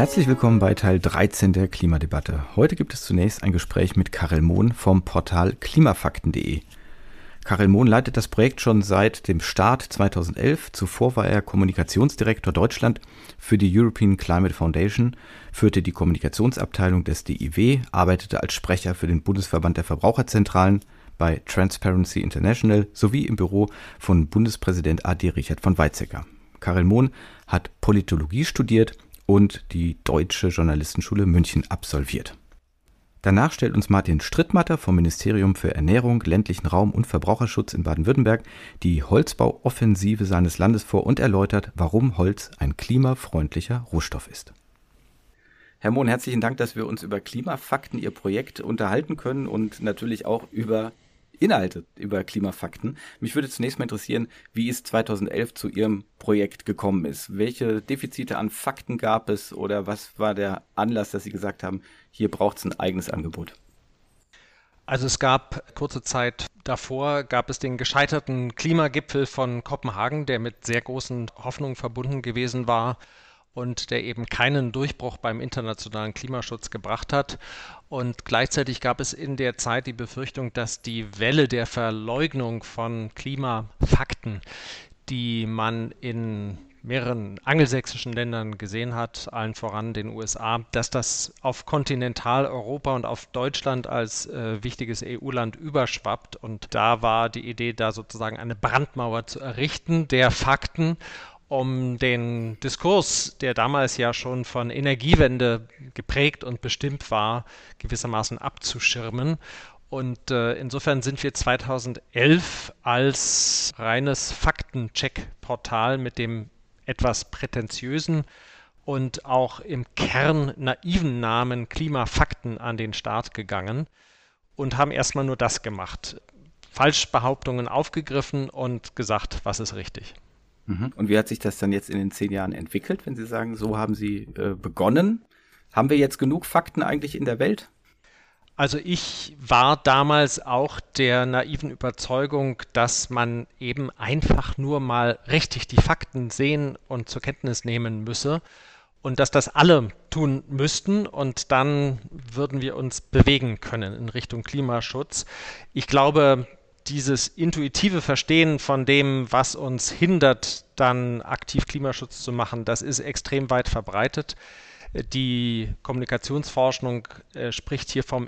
Herzlich willkommen bei Teil 13 der Klimadebatte. Heute gibt es zunächst ein Gespräch mit Karel Mohn vom Portal klimafakten.de. Karel Mohn leitet das Projekt schon seit dem Start 2011. Zuvor war er Kommunikationsdirektor Deutschland für die European Climate Foundation, führte die Kommunikationsabteilung des DIW, arbeitete als Sprecher für den Bundesverband der Verbraucherzentralen bei Transparency International sowie im Büro von Bundespräsident AD Richard von Weizsäcker. Karel Mohn hat Politologie studiert und die Deutsche Journalistenschule München absolviert. Danach stellt uns Martin Strittmatter vom Ministerium für Ernährung, ländlichen Raum und Verbraucherschutz in Baden-Württemberg die Holzbauoffensive seines Landes vor und erläutert, warum Holz ein klimafreundlicher Rohstoff ist. Herr Mohn, herzlichen Dank, dass wir uns über Klimafakten, Ihr Projekt, unterhalten können und natürlich auch über Inhalte, über Klimafakten. Mich würde zunächst mal interessieren, wie es 2011 zu Ihrem Projekt gekommen ist. Welche Defizite an Fakten gab es oder was war der Anlass, dass Sie gesagt haben, hier braucht es ein eigenes Angebot? Also es gab kurze Zeit davor, gab es den gescheiterten Klimagipfel von Kopenhagen, der mit sehr großen Hoffnungen verbunden gewesen war und der eben keinen Durchbruch beim internationalen Klimaschutz gebracht hat. Und gleichzeitig gab es in der Zeit die Befürchtung, dass die Welle der Verleugnung von Klimafakten, die man in mehreren angelsächsischen Ländern gesehen hat, allen voran den USA, dass das auf Kontinentaleuropa und auf Deutschland als wichtiges EU-Land überschwappt. Und da war die Idee, da sozusagen eine Brandmauer zu errichten der Fakten, um den Diskurs, der damals ja schon von Energiewende geprägt und bestimmt war, gewissermaßen abzuschirmen. Und insofern sind wir 2011 als reines Faktencheck-Portal mit dem etwas prätentiösen und auch im Kern naiven Namen Klimafakten an den Start gegangen und haben erstmal nur das gemacht. Falschbehauptungen aufgegriffen und gesagt, was ist richtig. Und wie hat sich das dann jetzt in den 10 Jahren entwickelt, wenn Sie sagen, so haben Sie begonnen? Haben wir jetzt genug Fakten eigentlich in der Welt? Also ich war damals auch der naiven Überzeugung, dass man eben einfach nur mal richtig die Fakten sehen und zur Kenntnis nehmen müsse und dass das alle tun müssten und dann würden wir uns bewegen können in Richtung Klimaschutz. Ich glaube, dieses intuitive Verstehen von dem, was uns hindert, dann aktiv Klimaschutz zu machen, das ist extrem weit verbreitet. Die Kommunikationsforschung spricht hier vom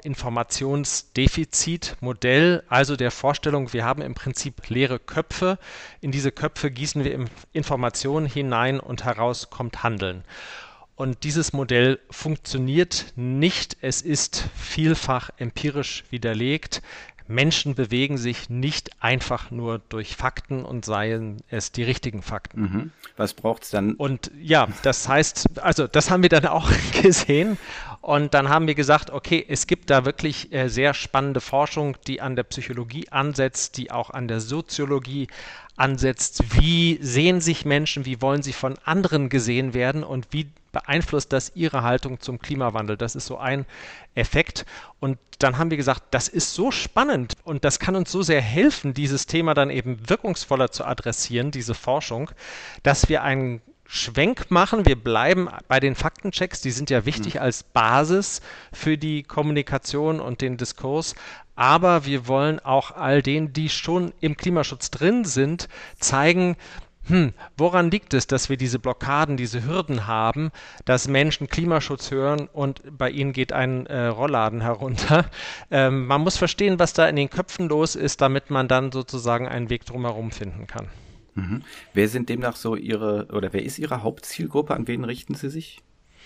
Informationsdefizitmodell, also der Vorstellung, wir haben im Prinzip leere Köpfe. In diese Köpfe gießen wir Informationen hinein und heraus kommt Handeln. Und dieses Modell funktioniert nicht. Es ist vielfach empirisch widerlegt. Menschen bewegen sich nicht einfach nur durch Fakten und seien es die richtigen Fakten. Was braucht's dann? Und ja, das heißt, also das haben wir dann auch gesehen und dann haben wir gesagt, okay, es gibt da wirklich sehr spannende Forschung, die an der Psychologie ansetzt, die auch an der Soziologie ansetzt. Wie sehen sich Menschen, wie wollen sie von anderen gesehen werden und wie beeinflusst das ihre Haltung zum Klimawandel? Das ist so ein Effekt. Und dann haben wir gesagt, das ist so spannend und das kann uns so sehr helfen, dieses Thema dann eben wirkungsvoller zu adressieren, diese Forschung, dass wir einen Schwenk machen. Wir bleiben bei den Faktenchecks, die sind ja wichtig als Basis für die Kommunikation und den Diskurs. Aber wir wollen auch all denen, die schon im Klimaschutz drin sind, zeigen, woran liegt es, dass wir diese Blockaden, diese Hürden haben, dass Menschen Klimaschutz hören und bei ihnen geht ein Rollladen herunter. Man muss verstehen, was da in den Köpfen los ist, damit man dann sozusagen einen Weg drumherum finden kann. Wer sind demnach so wer ist Ihre Hauptzielgruppe? An wen richten Sie sich?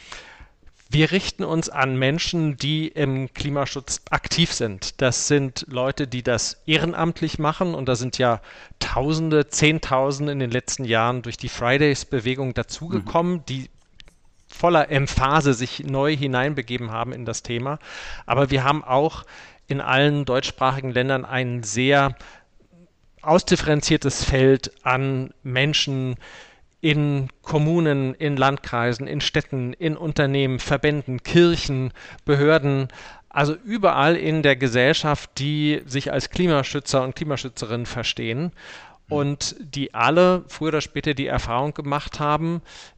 Wir richten uns an Menschen, die im Klimaschutz aktiv sind. Das sind Leute, die das ehrenamtlich machen und da sind ja Tausende, Zehntausende in den letzten Jahren durch die Fridays-Bewegung dazugekommen, die voller Emphase sich neu hineinbegeben haben in das Thema. Aber wir haben auch in allen deutschsprachigen Ländern ein sehr ausdifferenziertes Feld an Menschen, in Kommunen, in Landkreisen, in Städten, in Unternehmen, Verbänden, Kirchen, Behörden, also überall in der Gesellschaft, die sich als Klimaschützer und Klimaschützerinnen verstehen und die alle früher oder später die Erfahrung gemacht haben,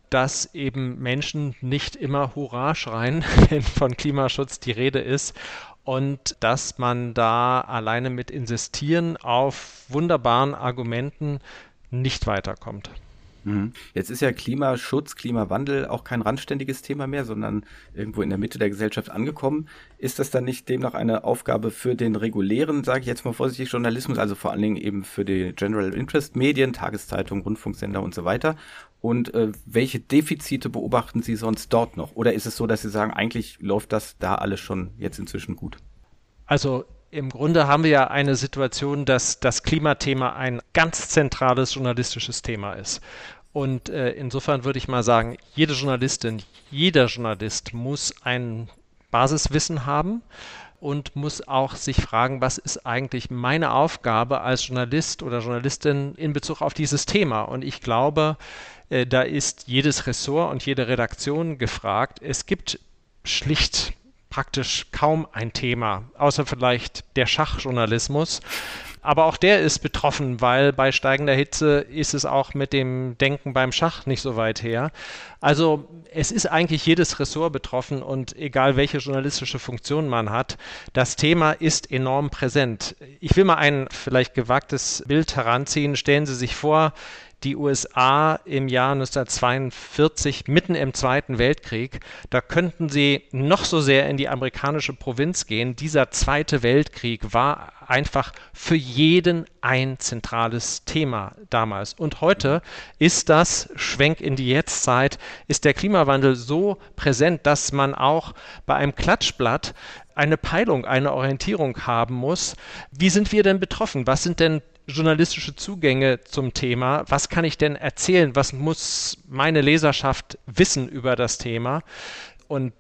dass eben Menschen nicht immer Hurra schreien, wenn von Klimaschutz die Rede ist. Und dass man da alleine mit Insistieren auf wunderbaren Argumenten nicht weiterkommt. Jetzt ist ja Klimaschutz, Klimawandel auch kein randständiges Thema mehr, sondern irgendwo in der Mitte der Gesellschaft angekommen. Ist das dann nicht demnach eine Aufgabe für den regulären, sage ich jetzt mal vorsichtig, Journalismus, also vor allen Dingen eben für die General Interest Medien, Tageszeitungen, Rundfunksender und so weiter? Und welche Defizite beobachten Sie sonst dort noch? Oder ist es so, dass Sie sagen, eigentlich läuft das da alles schon jetzt inzwischen gut? Also im Grunde haben wir ja eine Situation, dass das Klimathema ein ganz zentrales journalistisches Thema ist. Und insofern würde ich mal sagen, jede Journalistin, jeder Journalist muss ein Basiswissen haben und muss auch sich fragen, was ist eigentlich meine Aufgabe als Journalist oder Journalistin in Bezug auf dieses Thema. Und ich glaube, da ist jedes Ressort und jede Redaktion gefragt. Es gibt schlicht praktisch kaum ein Thema, außer vielleicht der Schachjournalismus. Aber auch der ist betroffen, weil bei steigender Hitze ist es auch mit dem Denken beim Schach nicht so weit her. Also es ist eigentlich jedes Ressort betroffen und egal welche journalistische Funktion man hat, das Thema ist enorm präsent. Ich will mal ein vielleicht gewagtes Bild heranziehen. Stellen Sie sich vor, die USA im Jahr 1942, mitten im Zweiten Weltkrieg, da könnten sie noch so sehr in die amerikanische Provinz gehen. Dieser Zweite Weltkrieg war einfach für jeden ein zentrales Thema damals. Und heute ist das, Schwenk in die Jetztzeit, ist der Klimawandel so präsent, dass man auch bei einem Klatschblatt eine Peilung, eine Orientierung haben muss. Wie sind wir denn betroffen? Was sind denn journalistische Zugänge zum Thema? Was kann ich denn erzählen? Was muss meine Leserschaft wissen über das Thema? Und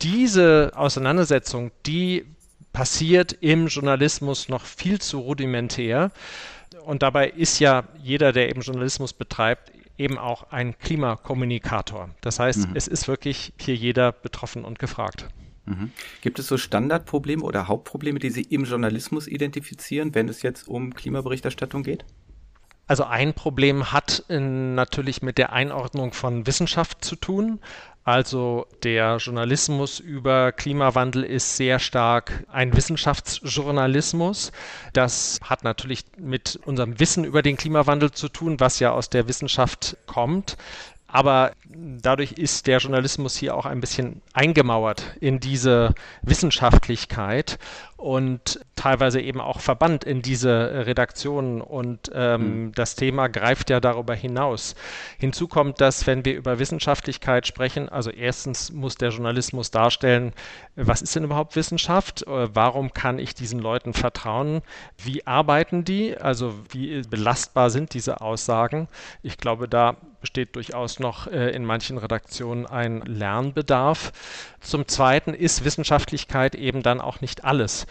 diese Auseinandersetzung, die passiert im Journalismus noch viel zu rudimentär. Und dabei ist ja jeder, der eben Journalismus betreibt, eben auch ein Klimakommunikator. Das heißt, es ist wirklich hier jeder betroffen und gefragt. Gibt es so Standardprobleme oder Hauptprobleme, die Sie im Journalismus identifizieren, wenn es jetzt um Klimaberichterstattung geht? Also ein Problem hat natürlich mit der Einordnung von Wissenschaft zu tun. Also der Journalismus über Klimawandel ist sehr stark ein Wissenschaftsjournalismus. Das hat natürlich mit unserem Wissen über den Klimawandel zu tun, was ja aus der Wissenschaft kommt. Aber dadurch ist der Journalismus hier auch ein bisschen eingemauert in diese Wissenschaftlichkeit und teilweise eben auch verbannt in diese Redaktionen. Und das Thema greift ja darüber hinaus. Hinzu kommt, dass, wenn wir über Wissenschaftlichkeit sprechen, also erstens muss der Journalismus darstellen, was ist denn überhaupt Wissenschaft? Warum kann ich diesen Leuten vertrauen? Wie arbeiten die? Also wie belastbar sind diese Aussagen? Ich glaube, da besteht durchaus noch in manchen Redaktionen ein Lernbedarf. Zum Zweiten ist Wissenschaftlichkeit eben dann auch nicht alles.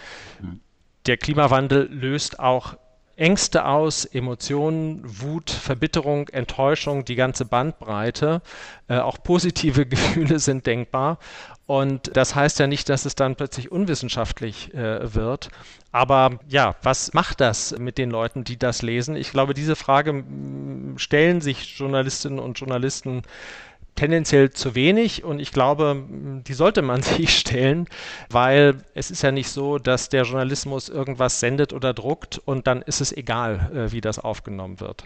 Der Klimawandel löst auch Ängste aus, Emotionen, Wut, Verbitterung, Enttäuschung, die ganze Bandbreite. Auch positive Gefühle sind denkbar. Und das heißt ja nicht, dass es dann plötzlich unwissenschaftlich wird. Aber ja, was macht das mit den Leuten, die das lesen? Ich glaube, diese Frage stellen sich Journalistinnen und Journalisten tendenziell zu wenig und ich glaube, die sollte man sich stellen, weil es ist ja nicht so, dass der Journalismus irgendwas sendet oder druckt und dann ist es egal, wie das aufgenommen wird.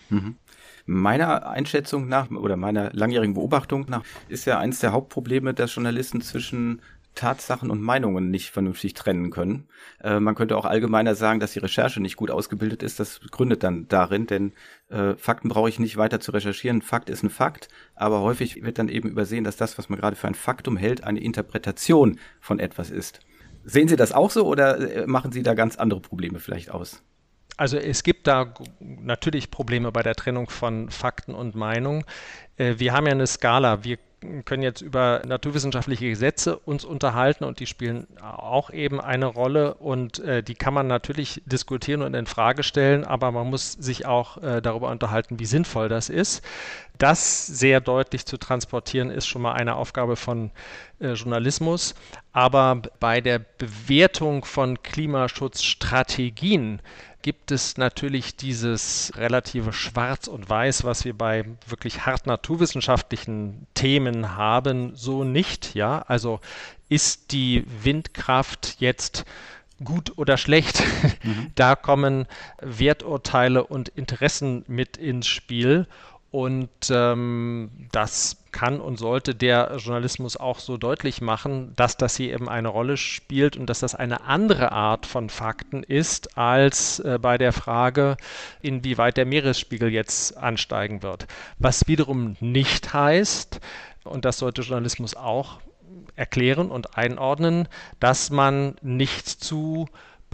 Meiner Einschätzung nach oder meiner langjährigen Beobachtung nach ist ja eines der Hauptprobleme, dass Journalisten zwischen Tatsachen und Meinungen nicht vernünftig trennen können. Man könnte auch allgemeiner sagen, dass die Recherche nicht gut ausgebildet ist. Das gründet dann darin, denn Fakten brauche ich nicht weiter zu recherchieren. Fakt ist ein Fakt, aber häufig wird dann eben übersehen, dass das, was man gerade für ein Faktum hält, eine Interpretation von etwas ist. Sehen Sie das auch so oder machen Sie da ganz andere Probleme vielleicht aus? Also es gibt da natürlich Probleme bei der Trennung von Fakten und Meinung. Wir haben ja eine Skala. Wir können jetzt über naturwissenschaftliche Gesetze uns unterhalten und die spielen auch eben eine Rolle und die kann man natürlich diskutieren und in Frage stellen, aber man muss sich auch darüber unterhalten, wie sinnvoll das ist. Das sehr deutlich zu transportieren ist schon mal eine Aufgabe von Journalismus, aber bei der Bewertung von Klimaschutzstrategien, gibt es natürlich dieses relative Schwarz und Weiß, was wir bei wirklich hart naturwissenschaftlichen Themen haben, so nicht. Ja, also ist die Windkraft jetzt gut oder schlecht? Da kommen Werturteile und Interessen mit ins Spiel. Und das kann und sollte der Journalismus auch so deutlich machen, dass das hier eben eine Rolle spielt und dass das eine andere Art von Fakten ist, als bei der Frage, inwieweit der Meeresspiegel jetzt ansteigen wird. Was wiederum nicht heißt, und das sollte Journalismus auch erklären und einordnen, dass man nicht zu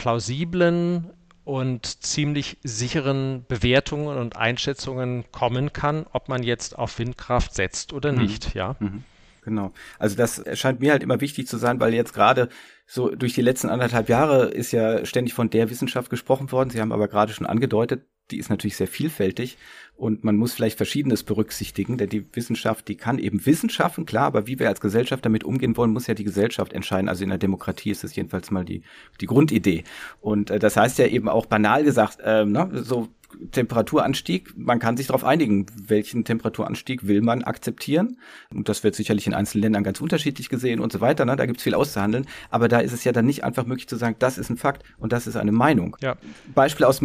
plausiblen und ziemlich sicheren Bewertungen und Einschätzungen kommen kann, ob man jetzt auf Windkraft setzt oder nicht, ja. Genau. Also das erscheint mir halt immer wichtig zu sein, weil jetzt gerade so durch die letzten 1,5 Jahre ist ja ständig von der Wissenschaft gesprochen worden. Sie haben aber gerade schon angedeutet, die ist natürlich sehr vielfältig und man muss vielleicht Verschiedenes berücksichtigen, denn die Wissenschaft, die kann eben Wissen schaffen, klar, aber wie wir als Gesellschaft damit umgehen wollen, muss ja die Gesellschaft entscheiden. Also in der Demokratie ist das jedenfalls mal die Grundidee. Und das heißt ja eben auch banal gesagt, so Temperaturanstieg, man kann sich darauf einigen, welchen Temperaturanstieg will man akzeptieren. Und das wird sicherlich in einzelnen Ländern ganz unterschiedlich gesehen und so weiter. Ne? Da gibt es viel auszuhandeln. Aber da ist es ja dann nicht einfach möglich zu sagen, das ist ein Fakt und das ist eine Meinung. Ja. Beispiel aus dem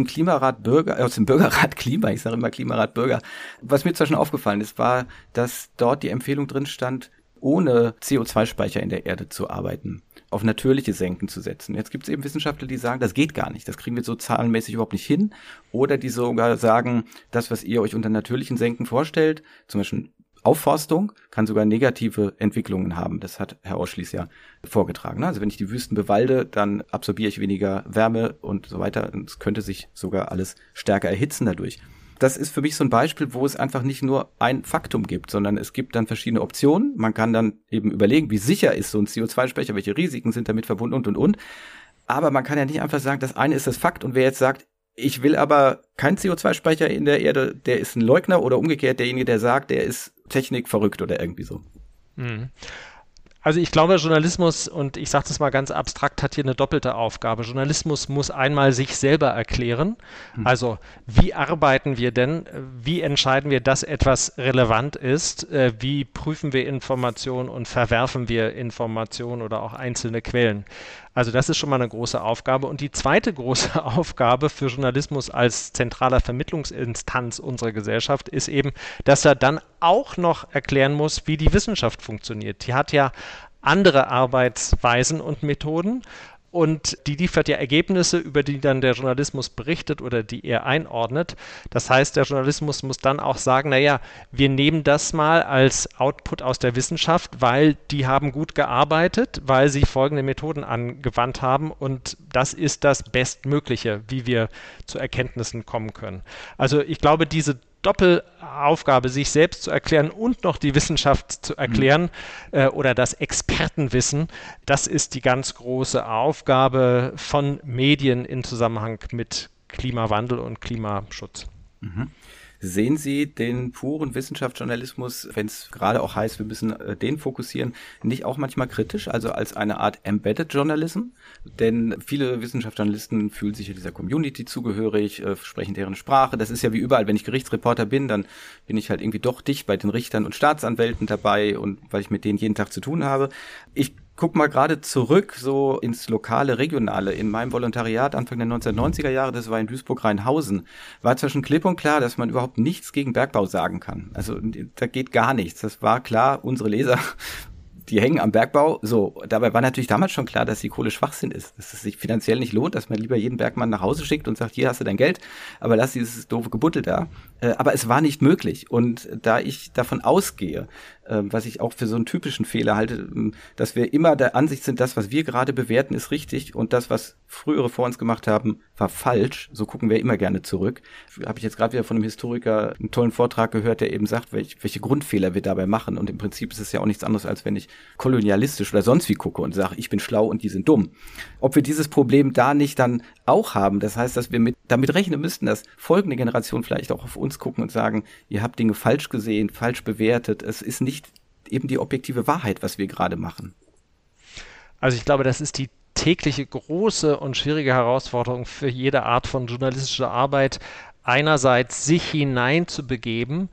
aus dem Bürgerrat Klima, ich sage immer Klimarat Bürger. Was mir zwar schon aufgefallen ist, war, dass dort die Empfehlung drin stand, ohne CO2-Speicher in der Erde zu arbeiten, auf natürliche Senken zu setzen. Jetzt gibt es eben Wissenschaftler, die sagen, das geht gar nicht, das kriegen wir so zahlenmäßig überhaupt nicht hin. Oder die sogar sagen, das, was ihr euch unter natürlichen Senken vorstellt, zum Beispiel Aufforstung, kann sogar negative Entwicklungen haben. Das hat Herr Oschlies ja vorgetragen. Also wenn ich die Wüsten bewalde, dann absorbiere ich weniger Wärme und so weiter. Und es könnte sich sogar alles stärker erhitzen dadurch. Das ist für mich so ein Beispiel, wo es einfach nicht nur ein Faktum gibt, sondern es gibt dann verschiedene Optionen. Man kann dann eben überlegen, wie sicher ist so ein CO2-Speicher, welche Risiken sind damit verbunden und. Aber man kann ja nicht einfach sagen, das eine ist das Fakt und wer jetzt sagt, ich will aber keinen CO2-Speicher in der Erde, der ist ein Leugner oder umgekehrt derjenige, der sagt, der ist technikverrückt oder irgendwie so. Also ich glaube, Journalismus, und ich sage das mal ganz abstrakt, hat hier eine doppelte Aufgabe. Journalismus muss einmal sich selber erklären. Also wie arbeiten wir denn? Wie entscheiden wir, dass etwas relevant ist? Wie prüfen wir Informationen und verwerfen wir Informationen oder auch einzelne Quellen? Also das ist schon mal eine große Aufgabe. Und die zweite große Aufgabe für Journalismus als zentraler Vermittlungsinstanz unserer Gesellschaft ist eben, dass er dann auch noch erklären muss, wie die Wissenschaft funktioniert. Die hat ja andere Arbeitsweisen und Methoden und die liefert ja Ergebnisse, über die dann der Journalismus berichtet oder die er einordnet. Das heißt, der Journalismus muss dann auch sagen, naja, wir nehmen das mal als Output aus der Wissenschaft, weil die haben gut gearbeitet, weil sie folgende Methoden angewandt haben und das ist das Bestmögliche, wie wir zu Erkenntnissen kommen können. Also ich glaube, diese Doppelaufgabe, sich selbst zu erklären und noch die Wissenschaft zu erklären oder das Expertenwissen, das ist die ganz große Aufgabe von Medien in Zusammenhang mit Klimawandel und Klimaschutz. Sehen Sie den puren Wissenschaftsjournalismus, wenn es gerade auch heißt, wir müssen den fokussieren, nicht auch manchmal kritisch, also als eine Art Embedded Journalism? Denn viele Wissenschaftsjournalisten fühlen sich ja dieser Community zugehörig, sprechen deren Sprache. Das ist ja wie überall, wenn ich Gerichtsreporter bin, dann bin ich halt irgendwie doch dicht bei den Richtern und Staatsanwälten dabei und weil ich mit denen jeden Tag zu tun habe. Ich guck mal gerade zurück so ins lokale, regionale. In meinem Volontariat Anfang der 1990er Jahre, das war in Duisburg-Rheinhausen, war zwischen klipp und klar, dass man überhaupt nichts gegen Bergbau sagen kann. Also da geht gar nichts. Das war klar, unsere Leser, die hängen am Bergbau. So, dabei war natürlich damals schon klar, dass die Kohle Schwachsinn ist, dass es sich finanziell nicht lohnt, dass man lieber jeden Bergmann nach Hause schickt und sagt, hier hast du dein Geld, aber lass dieses doofe Gebuttel da. Aber es war nicht möglich. Und da ich davon ausgehe, was ich auch für so einen typischen Fehler halte, dass wir immer der Ansicht sind, das, was wir gerade bewerten, ist richtig und das, was frühere vor uns gemacht haben, war falsch. So gucken wir immer gerne zurück. Habe ich jetzt gerade wieder von einem Historiker einen tollen Vortrag gehört, der eben sagt, welche Grundfehler wir dabei machen. Und im Prinzip ist es ja auch nichts anderes, als wenn ich kolonialistisch oder sonst wie gucke und sage, ich bin schlau und die sind dumm. Ob wir dieses Problem da nicht dann auch haben, das heißt, dass wir damit rechnen müssten, dass folgende Generationen vielleicht auch auf uns gucken und sagen, ihr habt Dinge falsch gesehen, falsch bewertet, es ist nicht eben die objektive Wahrheit, was wir gerade machen. Also ich glaube, das ist die tägliche große und schwierige Herausforderung für jede Art von journalistischer Arbeit, einerseits sich hineinzubegeben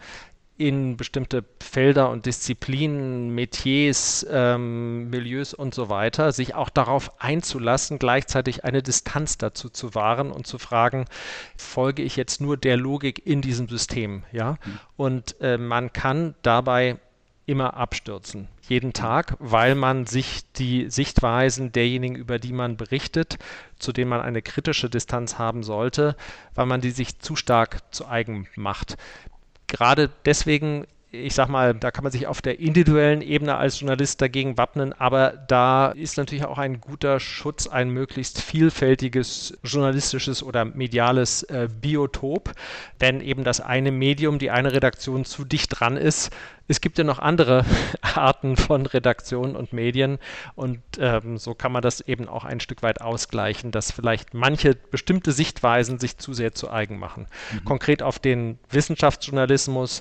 in bestimmte Felder und Disziplinen, Metiers, Milieus und so weiter, sich auch darauf einzulassen, gleichzeitig eine Distanz dazu zu wahren und zu fragen, folge ich jetzt nur der Logik in diesem System, ja? Und man kann dabei immer abstürzen, jeden Tag, weil man sich die Sichtweisen derjenigen, über die man berichtet, zu denen man eine kritische Distanz haben sollte, weil man die sich zu stark zu eigen macht. Gerade deswegen, ich sag mal, da kann man sich auf der individuellen Ebene als Journalist dagegen wappnen, aber da ist natürlich auch ein guter Schutz, ein möglichst vielfältiges journalistisches oder mediales Biotop, wenn eben das eine Medium, die eine Redaktion zu dicht dran ist. Es gibt ja noch andere Arten von Redaktionen und Medien und so kann man das eben auch ein Stück weit ausgleichen, dass vielleicht manche bestimmte Sichtweisen sich zu sehr zu eigen machen. Konkret auf den Wissenschaftsjournalismus.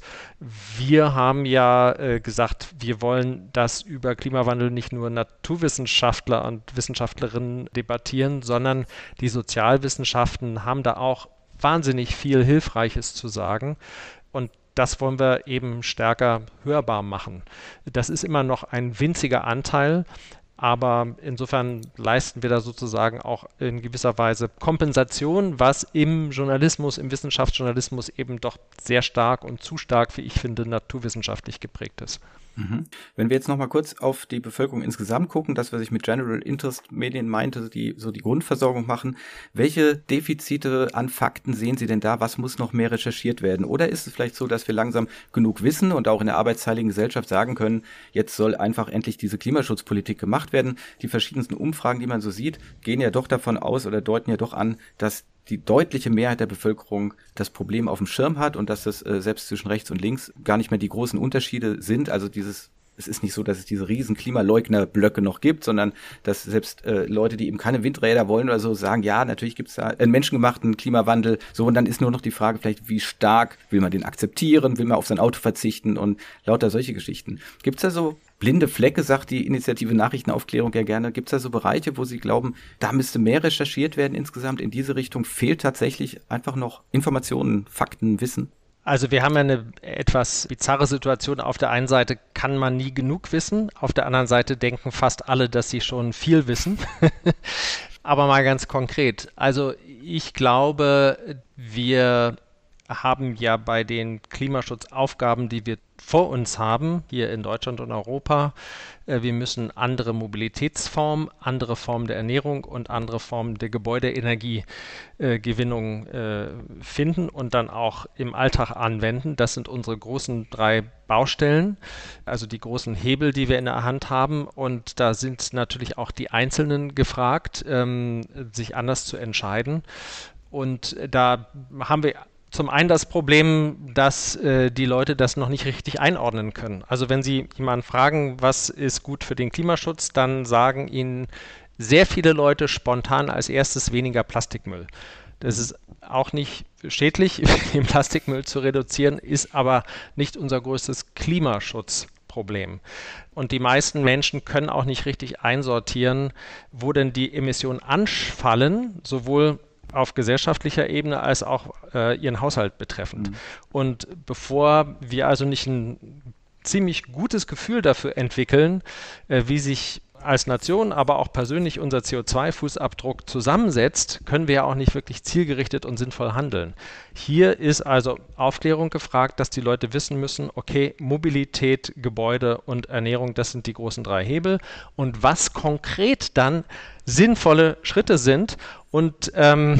Wir haben ja gesagt, wir wollen, dass über Klimawandel nicht nur Naturwissenschaftler und Wissenschaftlerinnen debattieren, sondern die Sozialwissenschaften haben da auch wahnsinnig viel Hilfreiches zu sagen. Und das wollen wir eben stärker hörbar machen. Das ist immer noch ein winziger Anteil, aber insofern leisten wir da sozusagen auch in gewisser Weise Kompensation, was im Journalismus, im Wissenschaftsjournalismus eben doch sehr stark und zu stark, wie ich finde, naturwissenschaftlich geprägt ist. Wenn wir jetzt noch mal kurz auf die Bevölkerung insgesamt gucken, das, was ich mit General Interest Medien meinte, die so die Grundversorgung machen, welche Defizite an Fakten sehen Sie denn da? Was muss noch mehr recherchiert werden? Oder ist es vielleicht so, dass wir langsam genug wissen und auch in der arbeitsteiligen Gesellschaft sagen können, jetzt soll einfach endlich diese Klimaschutzpolitik gemacht werden? Die verschiedensten Umfragen, die man so sieht, gehen ja doch davon aus oder deuten ja doch an, dass die deutliche Mehrheit der Bevölkerung das Problem auf dem Schirm hat und dass es selbst zwischen rechts und links gar nicht mehr die großen Unterschiede sind. Also es ist nicht so, dass es diese riesen Klimaleugner-Blöcke noch gibt, sondern dass selbst Leute, die eben keine Windräder wollen oder so, sagen, ja, natürlich gibt es da einen menschengemachten Klimawandel. So, und dann ist nur noch die Frage vielleicht, wie stark will man den akzeptieren, will man auf sein Auto verzichten und lauter solche Geschichten. Gibt es da so blinde Flecke, sagt die Initiative Nachrichtenaufklärung ja gerne. Gibt es da so Bereiche, wo Sie glauben, da müsste mehr recherchiert werden insgesamt in diese Richtung? Fehlt tatsächlich einfach noch Informationen, Fakten, Wissen? Also wir haben ja eine etwas bizarre Situation. Auf der einen Seite kann man nie genug wissen, auf der anderen Seite denken fast alle, dass sie schon viel wissen. Aber mal ganz konkret. Also ich glaube, wir haben ja bei den Klimaschutzaufgaben, die wir vor uns haben, hier in Deutschland und Europa, wir müssen andere Mobilitätsformen, andere Formen der Ernährung und andere Formen der Gebäudeenergiegewinnung finden und dann auch im Alltag anwenden. Das sind unsere großen 3 Baustellen, also die großen Hebel, die wir in der Hand haben. Und da sind natürlich auch die Einzelnen gefragt, sich anders zu entscheiden. Und da haben wir zum einen das Problem, dass die Leute das noch nicht richtig einordnen können. Also wenn Sie jemanden fragen, was ist gut für den Klimaschutz, dann sagen Ihnen sehr viele Leute spontan als erstes weniger Plastikmüll. Das ist auch nicht schädlich, den Plastikmüll zu reduzieren, ist aber nicht unser größtes Klimaschutzproblem. Und die meisten Menschen können auch nicht richtig einsortieren, wo denn die Emissionen anfallen, sowohl auf gesellschaftlicher Ebene als auch ihren Haushalt betreffend. Und bevor wir also nicht ein ziemlich gutes Gefühl dafür entwickeln, wie sich als Nation, aber auch persönlich unser CO2-Fußabdruck zusammensetzt, können wir ja auch nicht wirklich zielgerichtet und sinnvoll handeln. Hier ist also Aufklärung gefragt, dass die Leute wissen müssen, okay, Mobilität, Gebäude und Ernährung, das sind die großen 3 Hebel. Und was konkret dann sinnvolle Schritte sind. Und ein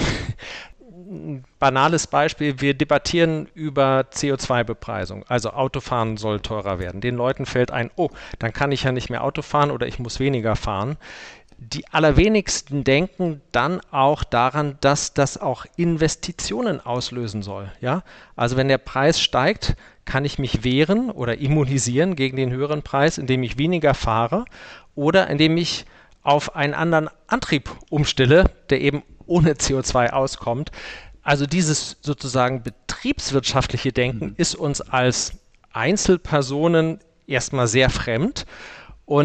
banales Beispiel, wir debattieren über CO2-Bepreisung, also Autofahren soll teurer werden. Den Leuten fällt ein, oh, dann kann ich ja nicht mehr Auto fahren oder ich muss weniger fahren. Die allerwenigsten denken dann auch daran, dass das auch Investitionen auslösen soll. Ja? Also wenn der Preis steigt, kann ich mich wehren oder immunisieren gegen den höheren Preis, indem ich weniger fahre oder indem ich auf einen anderen Antrieb umstelle, der eben ohne CO2 auskommt. Also dieses sozusagen betriebswirtschaftliche Denken ist uns als Einzelpersonen erstmal sehr fremd und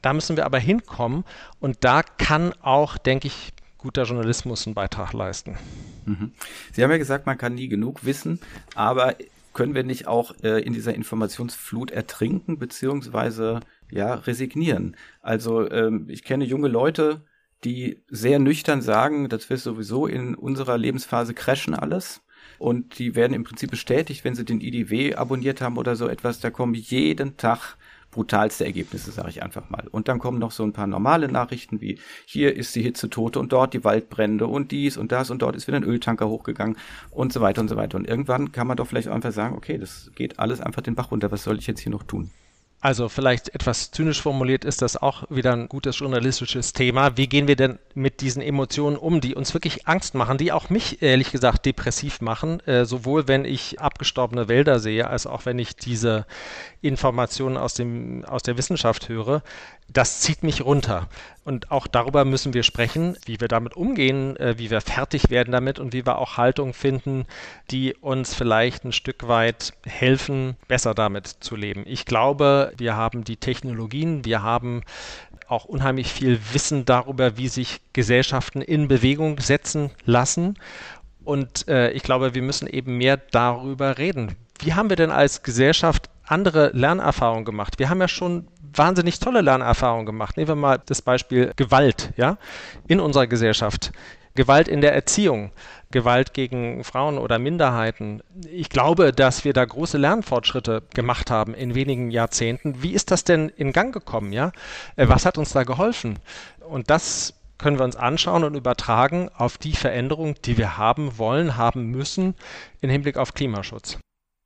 Da müssen wir aber hinkommen und da kann auch, denke ich, guter Journalismus einen Beitrag leisten. Sie haben ja gesagt, man kann nie genug wissen, aber können wir nicht auch in dieser Informationsflut ertrinken beziehungsweise resignieren? Also ich kenne junge Leute, die sehr nüchtern sagen, das wird sowieso in unserer Lebensphase crashen alles. Und die werden im Prinzip bestätigt, wenn sie den IDW abonniert haben oder so etwas, da kommen jeden Tag brutalste Ergebnisse, sage ich einfach mal. Und dann kommen noch so ein paar normale Nachrichten wie, hier ist die Hitzetote und dort die Waldbrände und dies und das und dort ist wieder ein Öltanker hochgegangen und so weiter und so weiter. Und irgendwann kann man doch vielleicht auch einfach sagen, okay, das geht alles einfach den Bach runter, was soll ich jetzt hier noch tun? Also vielleicht etwas zynisch formuliert ist das auch wieder ein gutes journalistisches Thema. Wie gehen wir denn mit diesen Emotionen um, die uns wirklich Angst machen, die auch mich ehrlich gesagt depressiv machen, sowohl wenn ich abgestorbene Wälder sehe, als auch wenn ich diese Informationen aus der Wissenschaft höre. Das zieht mich runter. Und auch darüber müssen wir sprechen, wie wir damit umgehen, wie wir fertig werden damit und wie wir auch Haltungen finden, die uns vielleicht ein Stück weit helfen, besser damit zu leben. Ich glaube, wir haben die Technologien, wir haben auch unheimlich viel Wissen darüber, wie sich Gesellschaften in Bewegung setzen lassen. Und ich glaube, wir müssen eben mehr darüber reden. Wie haben wir denn als Gesellschaft andere Lernerfahrungen gemacht? Wir haben ja schon wahnsinnig tolle Lernerfahrungen gemacht. Nehmen wir mal das Beispiel Gewalt, ja, in unserer Gesellschaft. Gewalt in der Erziehung, Gewalt gegen Frauen oder Minderheiten. Ich glaube, dass wir da große Lernfortschritte gemacht haben in wenigen Jahrzehnten. Wie ist das denn in Gang gekommen, ja? Was hat uns da geholfen? Und das können wir uns anschauen und übertragen auf die Veränderung, die wir haben wollen, haben müssen im Hinblick auf Klimaschutz.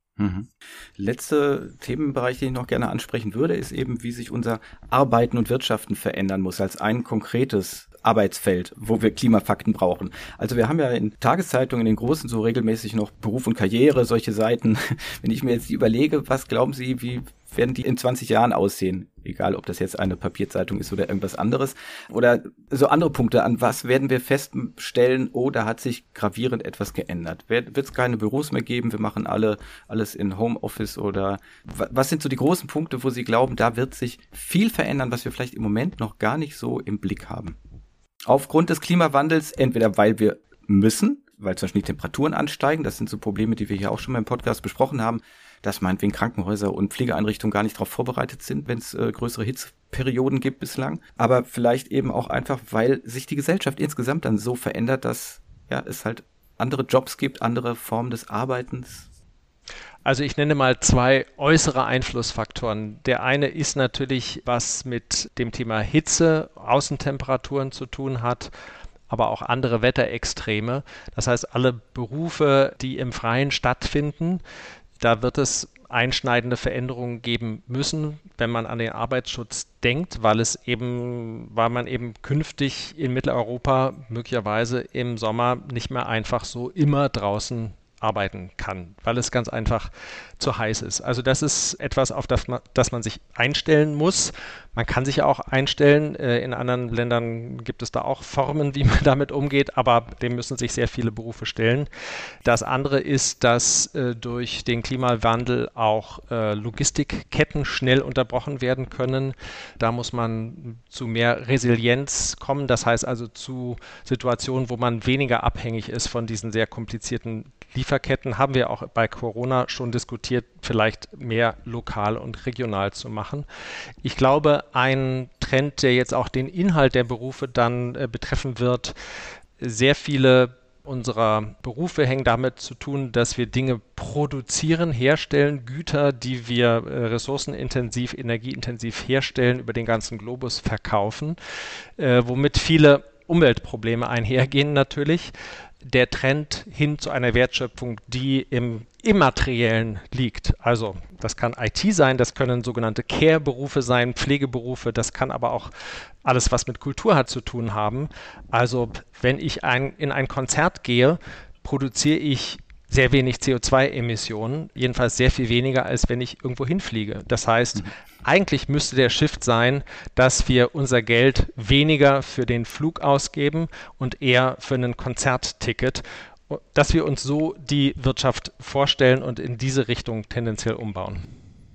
Letzter Themenbereich, den ich noch gerne ansprechen würde, ist eben, wie sich unser Arbeiten und Wirtschaften verändern muss, als ein konkretes Arbeitsfeld, wo wir Klimafakten brauchen. Also wir haben ja in Tageszeitungen, in den großen, so regelmäßig noch Beruf und Karriere, solche Seiten. Wenn ich mir jetzt die überlege, was glauben Sie, wie werden die in 20 Jahren aussehen? Egal, ob das jetzt eine Papierzeitung ist oder irgendwas anderes. Oder so andere Punkte, an was werden wir feststellen, oh, da hat sich gravierend etwas geändert. Wird es keine Büros mehr geben, wir machen alles in Homeoffice oder was sind so die großen Punkte, wo Sie glauben, da wird sich viel verändern, was wir vielleicht im Moment noch gar nicht so im Blick haben? Aufgrund des Klimawandels, entweder weil wir müssen, weil zum Beispiel die Temperaturen ansteigen, das sind so Probleme, die wir hier auch schon mal im Podcast besprochen haben, dass meinetwegen Krankenhäuser und Pflegeeinrichtungen gar nicht darauf vorbereitet sind, wenn es größere Hitzeperioden gibt bislang. Aber vielleicht eben auch einfach, weil sich die Gesellschaft insgesamt dann so verändert, dass es halt andere Jobs gibt, andere Formen des Arbeitens. Also ich nenne mal zwei äußere Einflussfaktoren. Der eine ist natürlich, was mit dem Thema Hitze, Außentemperaturen zu tun hat, aber auch andere Wetterextreme. Das heißt, alle Berufe, die im Freien stattfinden, da wird es einschneidende Veränderungen geben müssen, wenn man an den Arbeitsschutz denkt, weil man eben künftig in Mitteleuropa möglicherweise im Sommer nicht mehr einfach so immer draußen arbeiten kann, weil es ganz einfach zu heiß ist. Also das ist etwas, auf das man sich einstellen muss. Man kann sich ja auch einstellen. In anderen Ländern gibt es da auch Formen, wie man damit umgeht, aber dem müssen sich sehr viele Berufe stellen. Das andere ist, dass durch den Klimawandel auch Logistikketten schnell unterbrochen werden können. Da muss man zu mehr Resilienz kommen. Das heißt also zu Situationen, wo man weniger abhängig ist von diesen sehr komplizierten Lieferketten. Haben wir auch bei Corona schon diskutiert, vielleicht mehr lokal und regional zu machen. Ich glaube, ein Trend, der jetzt auch den Inhalt der Berufe dann betreffen wird, sehr viele unserer Berufe hängen damit zu tun, dass wir Dinge produzieren, herstellen, Güter, die wir ressourcenintensiv, energieintensiv herstellen, über den ganzen Globus verkaufen, womit viele Umweltprobleme einhergehen natürlich. Der Trend hin zu einer Wertschöpfung, die im Immateriellen liegt. Also das kann IT sein, das können sogenannte Care-Berufe sein, Pflegeberufe, das kann aber auch alles, was mit Kultur hat, zu tun haben. Also wenn ich in ein Konzert gehe, produziere ich sehr wenig CO2-Emissionen, jedenfalls sehr viel weniger, als wenn ich irgendwo hinfliege. Das heißt, eigentlich müsste der Shift sein, dass wir unser Geld weniger für den Flug ausgeben und eher für ein Konzertticket, dass wir uns so die Wirtschaft vorstellen und in diese Richtung tendenziell umbauen.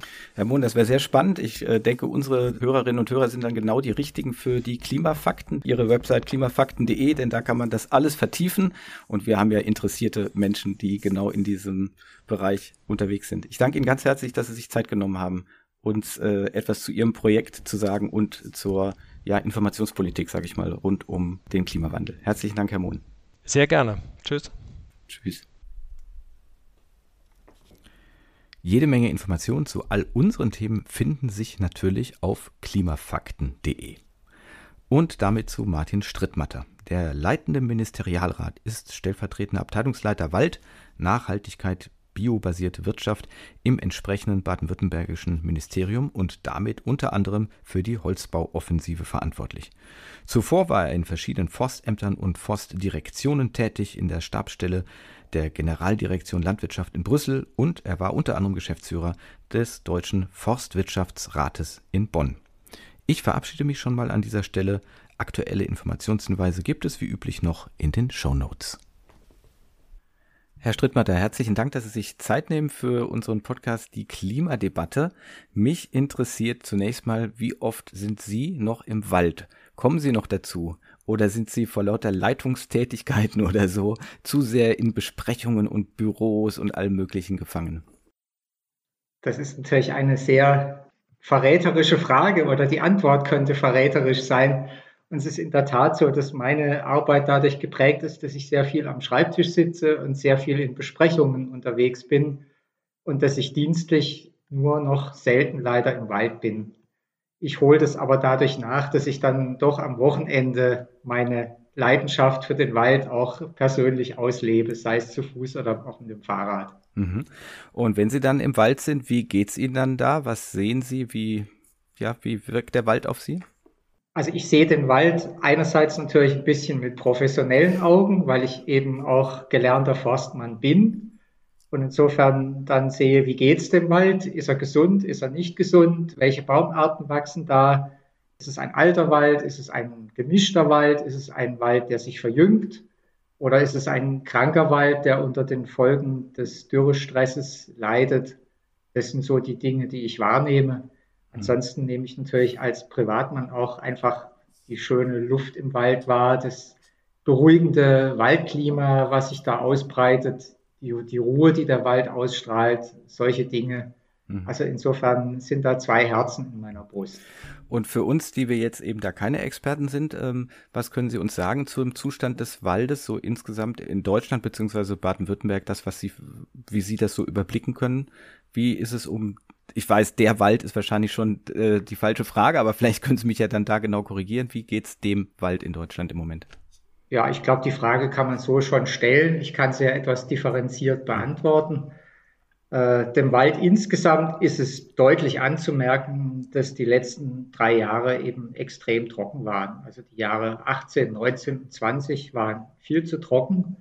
Herr Mohn, das wäre sehr spannend. Ich denke, unsere Hörerinnen und Hörer sind dann genau die richtigen für die Klimafakten. Ihre Website klimafakten.de, denn da kann man das alles vertiefen. Und wir haben ja interessierte Menschen, die genau in diesem Bereich unterwegs sind. Ich danke Ihnen ganz herzlich, dass Sie sich Zeit genommen haben, uns etwas zu Ihrem Projekt zu sagen und zur Informationspolitik, sage ich mal, rund um den Klimawandel. Herzlichen Dank, Herr Mohn. Sehr gerne. Tschüss. Tschüss. Jede Menge Informationen zu all unseren Themen finden sich natürlich auf klimafakten.de. Und damit zu Martin Strittmatter. Der leitende Ministerialrat ist stellvertretender Abteilungsleiter Wald, Nachhaltigkeit, biobasierte Wirtschaft im entsprechenden baden-württembergischen Ministerium und damit unter anderem für die Holzbauoffensive verantwortlich. Zuvor war er in verschiedenen Forstämtern und Forstdirektionen tätig, in der Stabsstelle der Generaldirektion Landwirtschaft in Brüssel, und er war unter anderem Geschäftsführer des Deutschen Forstwirtschaftsrates in Bonn. Ich verabschiede mich schon mal an dieser Stelle. Aktuelle Informationshinweise gibt es wie üblich noch in den Shownotes. Herr Strittmatter, herzlichen Dank, dass Sie sich Zeit nehmen für unseren Podcast Die Klimadebatte. Mich interessiert zunächst mal, wie oft sind Sie noch im Wald? Kommen Sie noch dazu? Oder sind Sie vor lauter Leitungstätigkeiten oder so zu sehr in Besprechungen und Büros und allem Möglichen gefangen? Das ist natürlich eine sehr verräterische Frage, oder die Antwort könnte verräterisch sein. Und es ist in der Tat so, dass meine Arbeit dadurch geprägt ist, dass ich sehr viel am Schreibtisch sitze und sehr viel in Besprechungen unterwegs bin und dass ich dienstlich nur noch selten leider im Wald bin. Ich hole das aber dadurch nach, dass ich dann doch am Wochenende meine Leidenschaft für den Wald auch persönlich auslebe, sei es zu Fuß oder auch mit dem Fahrrad. Mhm. Und wenn Sie dann im Wald sind, wie geht's Ihnen dann da? Was sehen Sie? Wie wirkt der Wald auf Sie? Also ich sehe den Wald einerseits natürlich ein bisschen mit professionellen Augen, weil ich eben auch gelernter Forstmann bin und insofern dann sehe, wie geht's dem Wald? Ist er gesund? Ist er nicht gesund? Welche Baumarten wachsen da? Ist es ein alter Wald? Ist es ein gemischter Wald? Ist es ein Wald, der sich verjüngt? Oder ist es ein kranker Wald, der unter den Folgen des Dürrestresses leidet? Das sind so die Dinge, die ich wahrnehme. Ansonsten nehme ich natürlich als Privatmann auch einfach die schöne Luft im Wald wahr, das beruhigende Waldklima, was sich da ausbreitet, die Ruhe, die der Wald ausstrahlt, solche Dinge. Also insofern sind da zwei Herzen in meiner Brust. Und für uns, die wir jetzt eben da keine Experten sind, was können Sie uns sagen zum Zustand des Waldes, so insgesamt in Deutschland bzw. Baden-Württemberg, wie Sie das so überblicken können? Wie ist es ich weiß, der Wald ist wahrscheinlich schon die falsche Frage, aber vielleicht können Sie mich ja dann da genau korrigieren. Wie geht's dem Wald in Deutschland im Moment? Ja, ich glaube, die Frage kann man so schon stellen. Ich kann sie ja etwas differenziert beantworten. Dem Wald insgesamt ist es deutlich anzumerken, dass die letzten 3 Jahre eben extrem trocken waren. Also die Jahre 18, 19 und 20 waren viel zu trocken.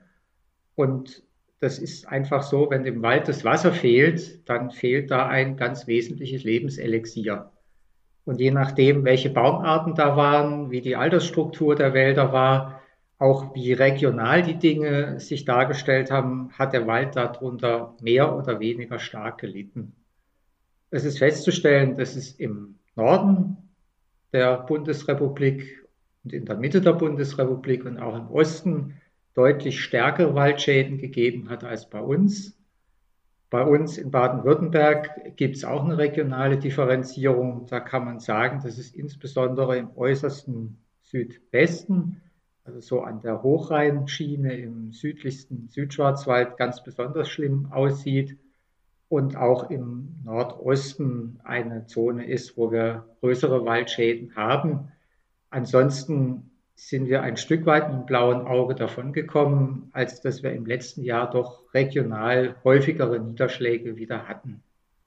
Und das ist einfach so, wenn dem Wald das Wasser fehlt, dann fehlt da ein ganz wesentliches Lebenselixier. Und je nachdem, welche Baumarten da waren, wie die Altersstruktur der Wälder war, auch wie regional die Dinge sich dargestellt haben, hat der Wald darunter mehr oder weniger stark gelitten. Es ist festzustellen, dass es im Norden der Bundesrepublik und in der Mitte der Bundesrepublik und auch im Osten deutlich stärkere Waldschäden gegeben hat als bei uns. Bei uns in Baden-Württemberg gibt es auch eine regionale Differenzierung. Da kann man sagen, dass es insbesondere im äußersten Südwesten, also so an der Hochrheinschiene im südlichsten Südschwarzwald, ganz besonders schlimm aussieht und auch im Nordosten eine Zone ist, wo wir größere Waldschäden haben. Ansonsten sind wir ein Stück weit mit dem blauen Auge davongekommen, als dass wir im letzten Jahr doch regional häufigere Niederschläge wieder hatten.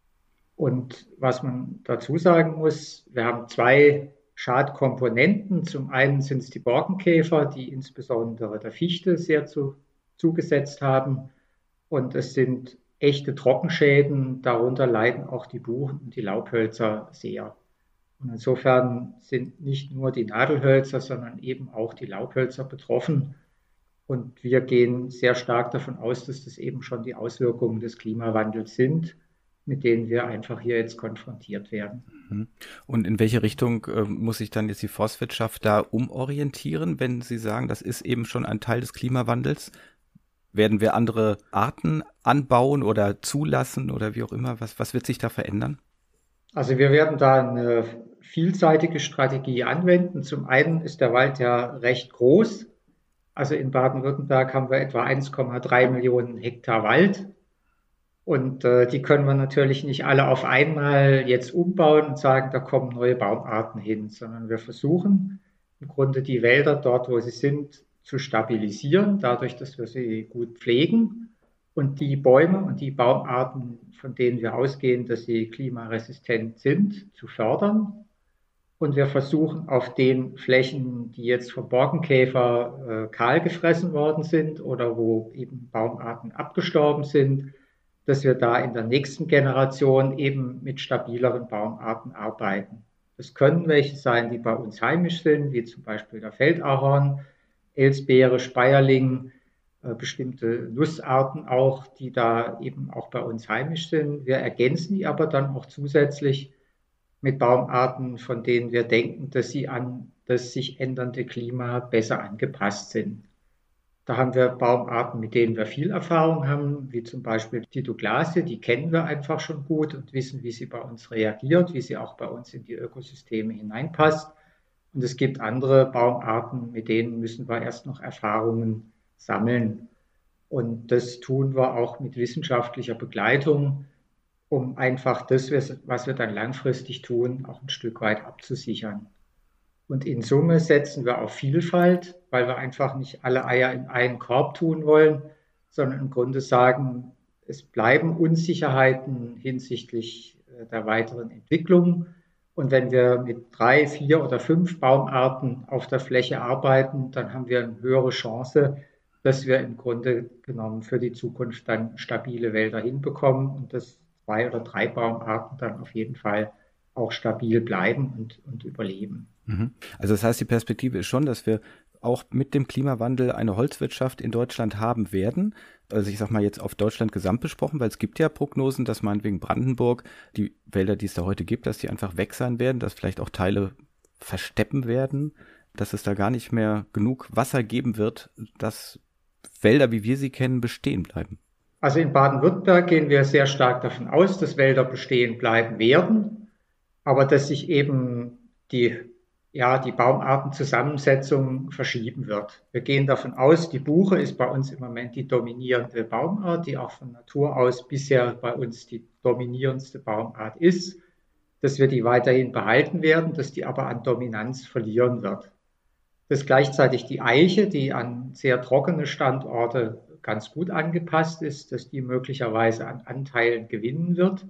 Und was man dazu sagen muss, wir haben zwei Schadkomponenten. Zum einen sind es die Borkenkäfer, die insbesondere der Fichte sehr zugesetzt haben. Und es sind echte Trockenschäden, darunter leiden auch die Buchen und die Laubhölzer sehr. Und insofern sind nicht nur die Nadelhölzer, sondern eben auch die Laubhölzer betroffen. Und wir gehen sehr stark davon aus, dass das eben schon die Auswirkungen des Klimawandels sind. mit denen wir einfach hier jetzt konfrontiert werden. Und in welche Richtung muss sich dann jetzt die Forstwirtschaft da umorientieren, wenn Sie sagen, das ist eben schon ein Teil des Klimawandels? Werden wir andere Arten anbauen oder zulassen oder wie auch immer? Was wird sich da verändern? Also wir werden da eine vielseitige Strategie anwenden. Zum einen ist der Wald ja recht groß. Also in Baden-Württemberg haben wir etwa 1,3 Millionen Hektar Wald. Und die können wir natürlich nicht alle auf einmal jetzt umbauen und sagen, da kommen neue Baumarten hin, sondern wir versuchen im Grunde die Wälder dort, wo sie sind, zu stabilisieren, dadurch, dass wir sie gut pflegen und die Bäume und die Baumarten, von denen wir ausgehen, dass sie klimaresistent sind, zu fördern. Und wir versuchen auf den Flächen, die jetzt vom Borkenkäfer kahl gefressen worden sind oder wo eben Baumarten abgestorben sind, dass wir da in der nächsten Generation eben mit stabileren Baumarten arbeiten. Das können welche sein, die bei uns heimisch sind, wie zum Beispiel der Feldahorn, Elsbeere, Speierling, bestimmte Nussarten auch, die da eben auch bei uns heimisch sind. Wir ergänzen die aber dann auch zusätzlich mit Baumarten, von denen wir denken, dass sie an das sich ändernde Klima besser angepasst sind. Da haben wir Baumarten, mit denen wir viel Erfahrung haben, wie zum Beispiel die Douglasie, die kennen wir einfach schon gut und wissen, wie sie bei uns reagiert, wie sie auch bei uns in die Ökosysteme hineinpasst. Und es gibt andere Baumarten, mit denen müssen wir erst noch Erfahrungen sammeln. Und das tun wir auch mit wissenschaftlicher Begleitung, um einfach das, was wir dann langfristig tun, auch ein Stück weit abzusichern. Und in Summe setzen wir auf Vielfalt, weil wir einfach nicht alle Eier in einen Korb tun wollen, sondern im Grunde sagen, es bleiben Unsicherheiten hinsichtlich der weiteren Entwicklung. Und wenn wir mit 3, 4 oder 5 Baumarten auf der Fläche arbeiten, dann haben wir eine höhere Chance, dass wir im Grunde genommen für die Zukunft dann stabile Wälder hinbekommen und dass 2 oder 3 Baumarten dann auf jeden Fall auch stabil bleiben und überleben. Also das heißt, die Perspektive ist schon, dass wir auch mit dem Klimawandel eine Holzwirtschaft in Deutschland haben werden. Also ich sage mal jetzt auf Deutschland gesamt besprochen, weil es gibt ja Prognosen, dass meinetwegen Brandenburg, die Wälder, die es da heute gibt, dass die einfach weg sein werden, dass vielleicht auch Teile versteppen werden, dass es da gar nicht mehr genug Wasser geben wird, dass Wälder, wie wir sie kennen, bestehen bleiben. Also in Baden-Württemberg gehen wir sehr stark davon aus, dass Wälder bestehen bleiben werden, aber dass sich eben die Baumartenzusammensetzung verschieben wird. Wir gehen davon aus, die Buche ist bei uns im Moment die dominierende Baumart, die auch von Natur aus bisher bei uns die dominierendste Baumart ist, dass wir die weiterhin behalten werden, dass die aber an Dominanz verlieren wird. Dass gleichzeitig die Eiche, die an sehr trockene Standorte ganz gut angepasst ist, dass die möglicherweise an Anteilen gewinnen wird,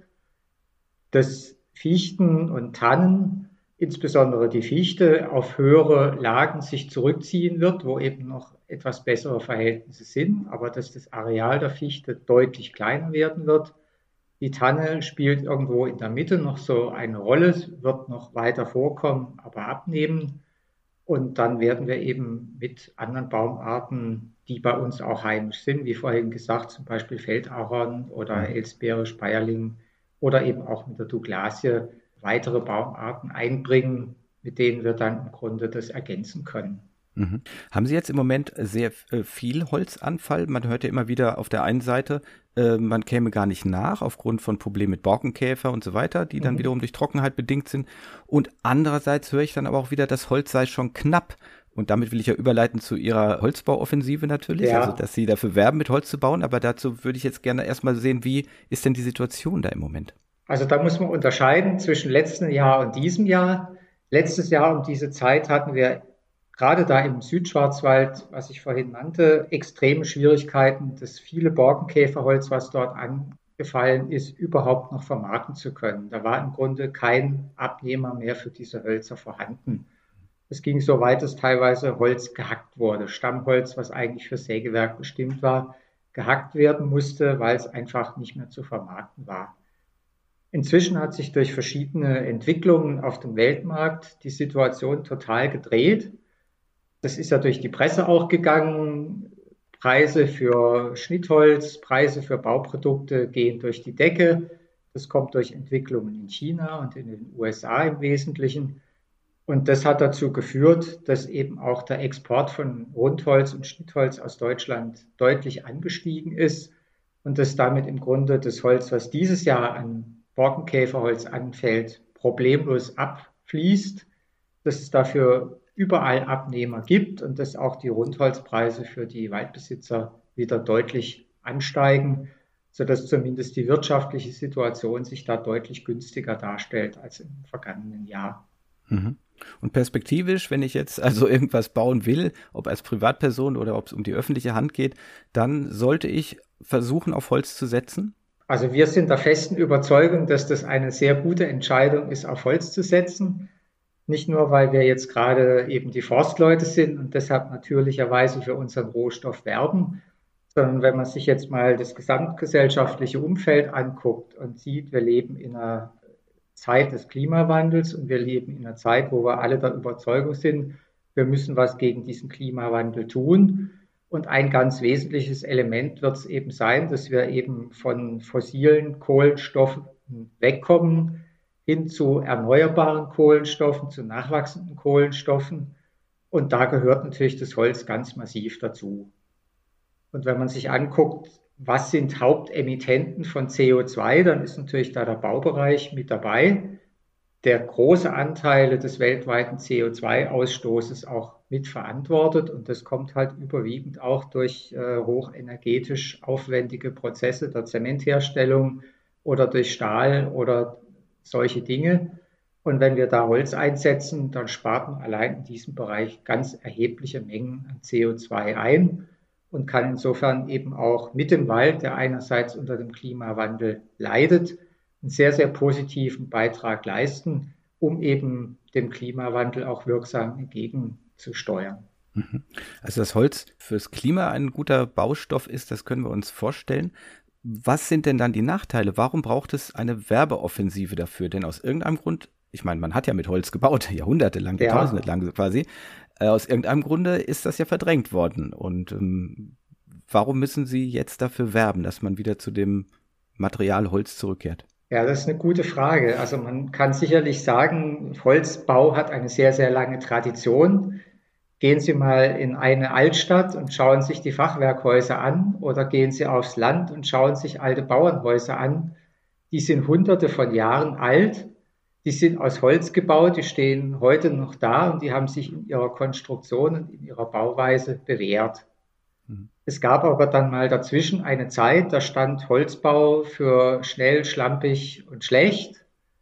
dass Fichten und Tannen, insbesondere die Fichte, auf höhere Lagen sich zurückziehen wird, wo eben noch etwas bessere Verhältnisse sind, aber dass das Areal der Fichte deutlich kleiner werden wird. Die Tanne spielt irgendwo in der Mitte noch so eine Rolle, wird noch weiter vorkommen, aber abnehmen. Und dann werden wir eben mit anderen Baumarten, die bei uns auch heimisch sind, wie vorhin gesagt, zum Beispiel Feldahorn oder Elsbeere, Speierling oder eben auch mit der Douglasie, weitere Baumarten einbringen, mit denen wir dann im Grunde das ergänzen können. Mhm. Haben Sie jetzt im Moment sehr viel Holzanfall? Man hört ja immer wieder auf der einen Seite, man käme gar nicht nach aufgrund von Problemen mit Borkenkäfer und so weiter, die dann wiederum durch Trockenheit bedingt sind. Und andererseits höre ich dann aber auch wieder, das Holz sei schon knapp. Und damit will ich ja überleiten zu Ihrer Holzbauoffensive natürlich, Ja. also dass Sie dafür werben, mit Holz zu bauen. Aber dazu würde ich jetzt gerne erstmal sehen, wie ist denn die Situation da im Moment? Also da muss man unterscheiden zwischen letztem Jahr und diesem Jahr. Letztes Jahr um diese Zeit hatten wir gerade da im Südschwarzwald, was ich vorhin nannte, extreme Schwierigkeiten, das viele Borkenkäferholz, was dort angefallen ist, überhaupt noch vermarkten zu können. Da war im Grunde kein Abnehmer mehr für diese Hölzer vorhanden. Es ging so weit, dass teilweise Holz gehackt wurde. Stammholz, was eigentlich für Sägewerk bestimmt war, gehackt werden musste, weil es einfach nicht mehr zu vermarkten war. Inzwischen hat sich durch verschiedene Entwicklungen auf dem Weltmarkt die Situation total gedreht. Das ist ja durch die Presse auch gegangen. Preise für Schnittholz, Preise für Bauprodukte gehen durch die Decke. Das kommt durch Entwicklungen in China und in den USA im Wesentlichen. Und das hat dazu geführt, dass eben auch der Export von Rundholz und Schnittholz aus Deutschland deutlich angestiegen ist und dass damit im Grunde das Holz, was dieses Jahr an Borkenkäferholz anfällt, problemlos abfließt, dass es dafür überall Abnehmer gibt und dass auch die Rundholzpreise für die Waldbesitzer wieder deutlich ansteigen, sodass zumindest die wirtschaftliche Situation sich da deutlich günstiger darstellt als im vergangenen Jahr. Mhm. Und perspektivisch, wenn ich jetzt also irgendwas bauen will, ob als Privatperson oder ob es um die öffentliche Hand geht, dann sollte ich versuchen, auf Holz zu setzen? Also wir sind der festen Überzeugung, dass das eine sehr gute Entscheidung ist, auf Holz zu setzen. Nicht nur, weil wir jetzt gerade eben die Forstleute sind und deshalb natürlicherweise für unseren Rohstoff werben, sondern wenn man sich jetzt mal das gesamtgesellschaftliche Umfeld anguckt und sieht, wir leben in einer Zeit des Klimawandels und wir leben in einer Zeit, wo wir alle der Überzeugung sind, wir müssen was gegen diesen Klimawandel tun. Und ein ganz wesentliches Element wird es eben sein, dass wir eben von fossilen Kohlenstoffen wegkommen hin zu erneuerbaren Kohlenstoffen, zu nachwachsenden Kohlenstoffen. Und da gehört natürlich das Holz ganz massiv dazu. Und wenn man sich anguckt, was sind Hauptemittenten von CO2, dann ist natürlich da der Baubereich mit dabei, der große Anteile des weltweiten CO2-Ausstoßes auch mitverantwortet. Und das kommt halt überwiegend auch durch hochenergetisch aufwendige Prozesse der Zementherstellung oder durch Stahl oder solche Dinge. Und wenn wir da Holz einsetzen, dann spart man allein in diesem Bereich ganz erhebliche Mengen an CO2 ein und kann insofern eben auch mit dem Wald, der einerseits unter dem Klimawandel leidet, einen sehr, sehr positiven Beitrag leisten, um eben dem Klimawandel auch wirksam entgegenzusteuern. Also dass Holz fürs Klima ein guter Baustoff ist, das können wir uns vorstellen. Was sind denn dann die Nachteile? Warum braucht es eine Werbeoffensive dafür? Denn aus irgendeinem Grund, ich meine, man hat ja mit Holz gebaut, jahrhundertelang, Jahrtausende lang quasi. Aus irgendeinem Grunde ist das ja verdrängt worden. Und warum müssen Sie jetzt dafür werben, dass man wieder zu dem Material Holz zurückkehrt? Ja, das ist eine gute Frage. Also man kann sicherlich sagen, Holzbau hat eine sehr, sehr lange Tradition. Gehen Sie mal in eine Altstadt und schauen sich die Fachwerkhäuser an oder gehen Sie aufs Land und schauen sich alte Bauernhäuser an. Die sind hunderte von Jahren alt, die sind aus Holz gebaut, die stehen heute noch da und die haben sich in ihrer Konstruktion und in ihrer Bauweise bewährt. Es gab aber dann mal dazwischen eine Zeit, da stand Holzbau für schnell, schlampig und schlecht.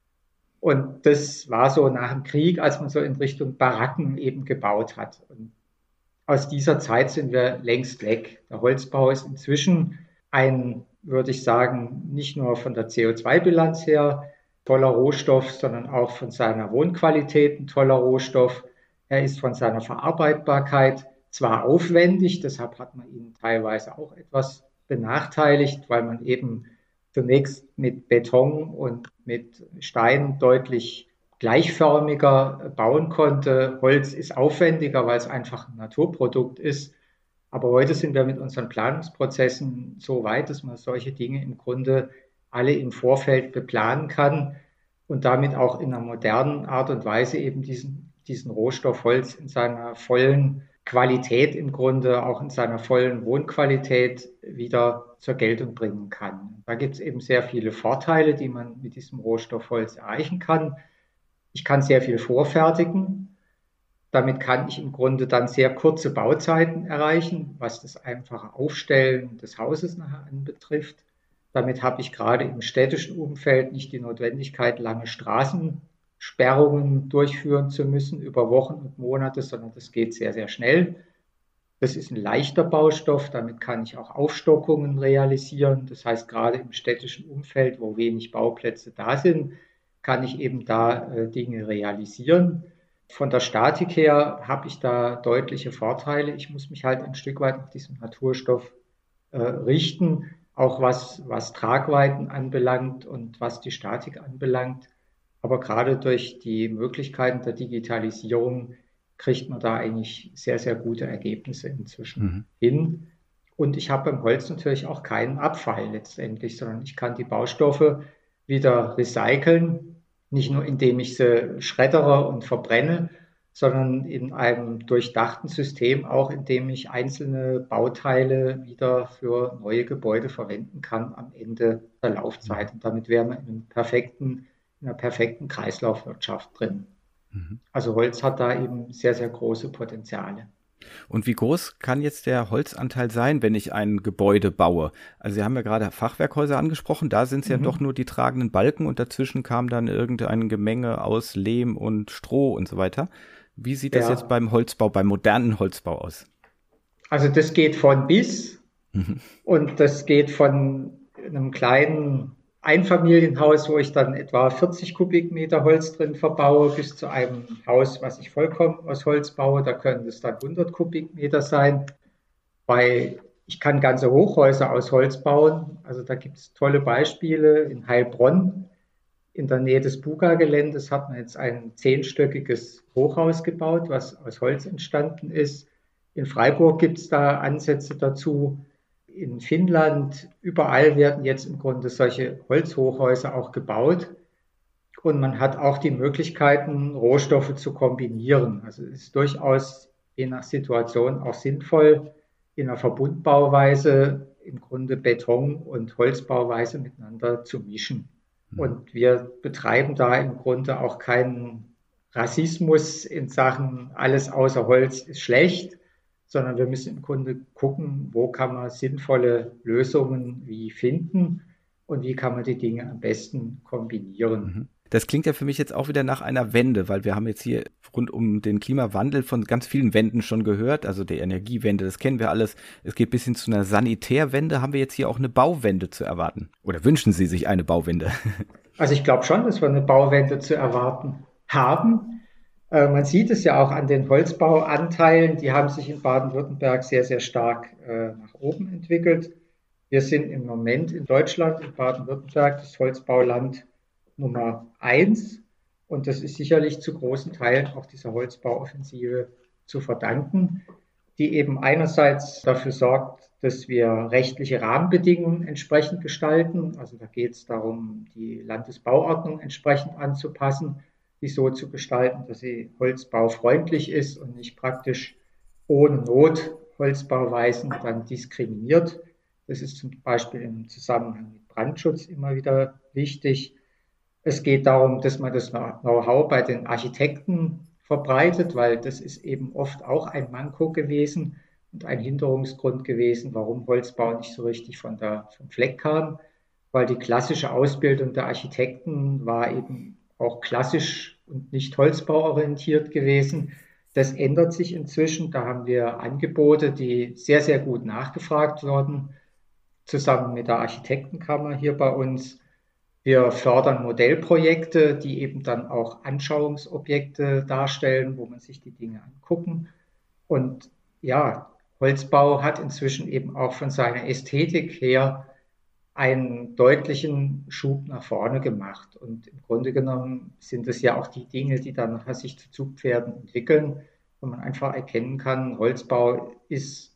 Und das war so nach dem Krieg, als man so in Richtung Baracken eben gebaut hat. Und aus dieser Zeit sind wir längst weg. Der Holzbau ist inzwischen ein, würde ich sagen, nicht nur von der CO2-Bilanz her toller Rohstoff, sondern auch von seiner Wohnqualität ein toller Rohstoff. Er ist von seiner Verarbeitbarkeit zwar aufwendig, deshalb hat man ihn teilweise auch etwas benachteiligt, weil man eben zunächst mit Beton und mit Stein deutlich gleichförmiger bauen konnte. Holz ist aufwendiger, weil es einfach ein Naturprodukt ist. Aber heute sind wir mit unseren Planungsprozessen so weit, dass man solche Dinge im Grunde alle im Vorfeld beplanen kann und damit auch in einer modernen Art und Weise eben diesen Rohstoff Holz in seiner vollen Qualität im Grunde, auch in seiner vollen Wohnqualität wieder zur Geltung bringen kann. Da gibt es eben sehr viele Vorteile, die man mit diesem Rohstoff Holz erreichen kann. Ich kann sehr viel vorfertigen. Damit kann ich im Grunde dann sehr kurze Bauzeiten erreichen, was das einfache Aufstellen des Hauses nachher anbetrifft. Damit habe ich gerade im städtischen Umfeld nicht die Notwendigkeit, lange Straßensperrungen durchführen zu müssen über Wochen und Monate, sondern das geht sehr, sehr schnell. Das ist ein leichter Baustoff, damit kann ich auch Aufstockungen realisieren. Das heißt, gerade im städtischen Umfeld, wo wenig Bauplätze da sind, kann ich eben da Dinge realisieren. Von der Statik her habe ich da deutliche Vorteile. Ich muss mich halt ein Stück weit nach diesem Naturstoff richten, auch was Tragweiten anbelangt und was die Statik anbelangt. Aber gerade durch die Möglichkeiten der Digitalisierung kriegt man da eigentlich sehr, sehr gute Ergebnisse inzwischen hin. Und ich habe beim Holz natürlich auch keinen Abfall letztendlich, sondern ich kann die Baustoffe wieder recyceln. Nicht nur indem ich sie schreddere und verbrenne, sondern in einem durchdachten System auch, indem ich einzelne Bauteile wieder für neue Gebäude verwenden kann am Ende der Laufzeit. Und damit wären wir in einer perfekten Kreislaufwirtschaft drin. Mhm. Also Holz hat da eben sehr, sehr große Potenziale. Und wie groß kann jetzt der Holzanteil sein, wenn ich ein Gebäude baue? Also Sie haben ja gerade Fachwerkhäuser angesprochen, da sind es ja doch Mhm. nur die tragenden Balken und dazwischen kam dann irgendein Gemenge aus Lehm und Stroh und so weiter. Wie sieht das jetzt Ja, beim Holzbau, beim modernen Holzbau aus? also das geht von bis. Mhm. Und das geht von einem kleinen Einfamilienhaus, wo ich dann etwa 40 Kubikmeter Holz drin verbaue, bis zu einem Haus, was ich vollkommen aus Holz baue. Da können es dann 100 Kubikmeter sein. Ich kann ganze Hochhäuser aus Holz bauen. Also da gibt es tolle Beispiele. In Heilbronn, in der Nähe des Buga-Geländes, hat man jetzt ein 10-stöckiges Hochhaus gebaut, was aus Holz entstanden ist. In Freiburg gibt es da Ansätze dazu. In Finnland, überall werden jetzt im Grunde solche Holzhochhäuser auch gebaut. Und man hat auch die Möglichkeiten, Rohstoffe zu kombinieren. Also es ist durchaus je nach Situation auch sinnvoll, in einer Verbundbauweise im Grunde Beton- und Holzbauweise miteinander zu mischen. Mhm. Und wir betreiben da im Grunde auch keinen Rassismus in Sachen, alles außer Holz ist schlecht, sondern wir müssen im Grunde gucken, wo kann man sinnvolle Lösungen wie finden und wie kann man die Dinge am besten kombinieren. Mhm. Das klingt ja für mich jetzt auch wieder nach einer Wende, weil wir haben jetzt hier rund um den Klimawandel von ganz vielen Wenden schon gehört. Also die Energiewende, das kennen wir alles. Es geht bis hin zu einer Sanitärwende. Haben wir jetzt hier auch eine Bauwende zu erwarten? Oder wünschen Sie sich eine Bauwende? Also ich glaube schon, dass wir eine Bauwende zu erwarten haben. Man sieht es ja auch an den Holzbauanteilen, die haben sich in Baden-Württemberg sehr, sehr stark nach oben entwickelt. Wir sind im Moment in Deutschland, in Baden-Württemberg, das Holzbauland Nummer eins. Und das ist sicherlich zu großen Teilen auch dieser Holzbauoffensive zu verdanken, die eben einerseits dafür sorgt, dass wir rechtliche Rahmenbedingungen entsprechend gestalten. Also da geht es darum, die Landesbauordnung entsprechend anzupassen, die so zu gestalten, dass sie holzbaufreundlich ist und nicht praktisch ohne Not Holzbauweisen dann diskriminiert. Das ist zum Beispiel im Zusammenhang mit Brandschutz immer wieder wichtig. Es geht darum, dass man das Know-how bei den Architekten verbreitet, weil das ist eben oft auch ein Manko gewesen und ein Hinderungsgrund gewesen, warum Holzbau nicht so richtig vom Fleck kam, weil die klassische Ausbildung der Architekten war eben auch klassisch und nicht holzbauorientiert gewesen. Das ändert sich inzwischen. Da haben wir Angebote, die sehr, sehr gut nachgefragt wurden, zusammen mit der Architektenkammer hier bei uns. Wir fördern Modellprojekte, die eben dann auch Anschauungsobjekte darstellen, wo man sich die Dinge angucken. Und ja, Holzbau hat inzwischen eben auch von seiner Ästhetik her einen deutlichen Schub nach vorne gemacht. Und im Grunde genommen sind es ja auch die Dinge, die dann nachher sich zu Zugpferden entwickeln, wo man einfach erkennen kann, Holzbau ist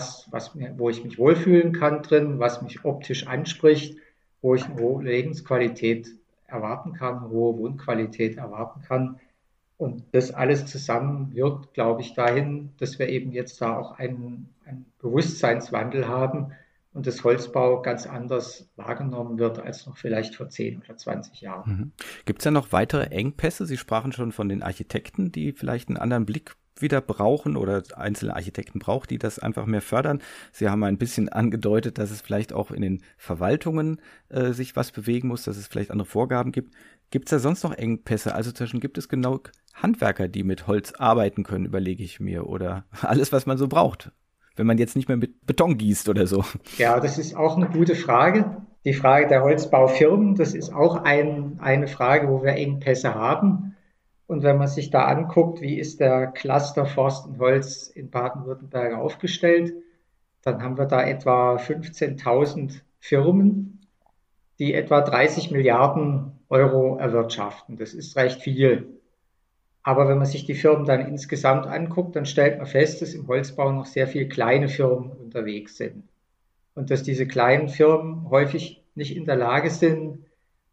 wo ich mich wohlfühlen kann drin, was mich optisch anspricht, wo ich eine hohe Lebensqualität erwarten kann, eine hohe Wohnqualität erwarten kann. Und das alles zusammen wirkt, glaube ich, dahin, dass wir eben jetzt da auch einen Bewusstseinswandel haben und das Holzbau ganz anders wahrgenommen wird als noch vielleicht vor 10 oder 20 Jahren. Mhm. Gibt es da noch weitere Engpässe? Sie sprachen schon von den Architekten, die vielleicht einen anderen Blick wieder brauchen oder einzelne Architekten braucht, die das einfach mehr fördern. Sie haben ein bisschen angedeutet, dass es vielleicht auch in den Verwaltungen sich was bewegen muss, dass es vielleicht andere Vorgaben gibt. Gibt es da sonst noch Engpässe? Also zwischen gibt es genug Handwerker, die mit Holz arbeiten können, überlege ich mir, oder alles, was man so braucht, wenn man jetzt nicht mehr mit Beton gießt oder so. Ja, das ist auch eine gute Frage. Die Frage der Holzbaufirmen, das ist auch eine Frage, wo wir Engpässe haben. Und wenn man sich da anguckt, wie ist der Cluster Forst und Holz in Baden-Württemberg aufgestellt, dann haben wir da etwa 15.000 Firmen, die etwa 30 Milliarden Euro erwirtschaften. Das ist recht viel. Aber wenn man sich die Firmen dann insgesamt anguckt, dann stellt man fest, dass im Holzbau noch sehr viele kleine Firmen unterwegs sind. Und dass diese kleinen Firmen häufig nicht in der Lage sind,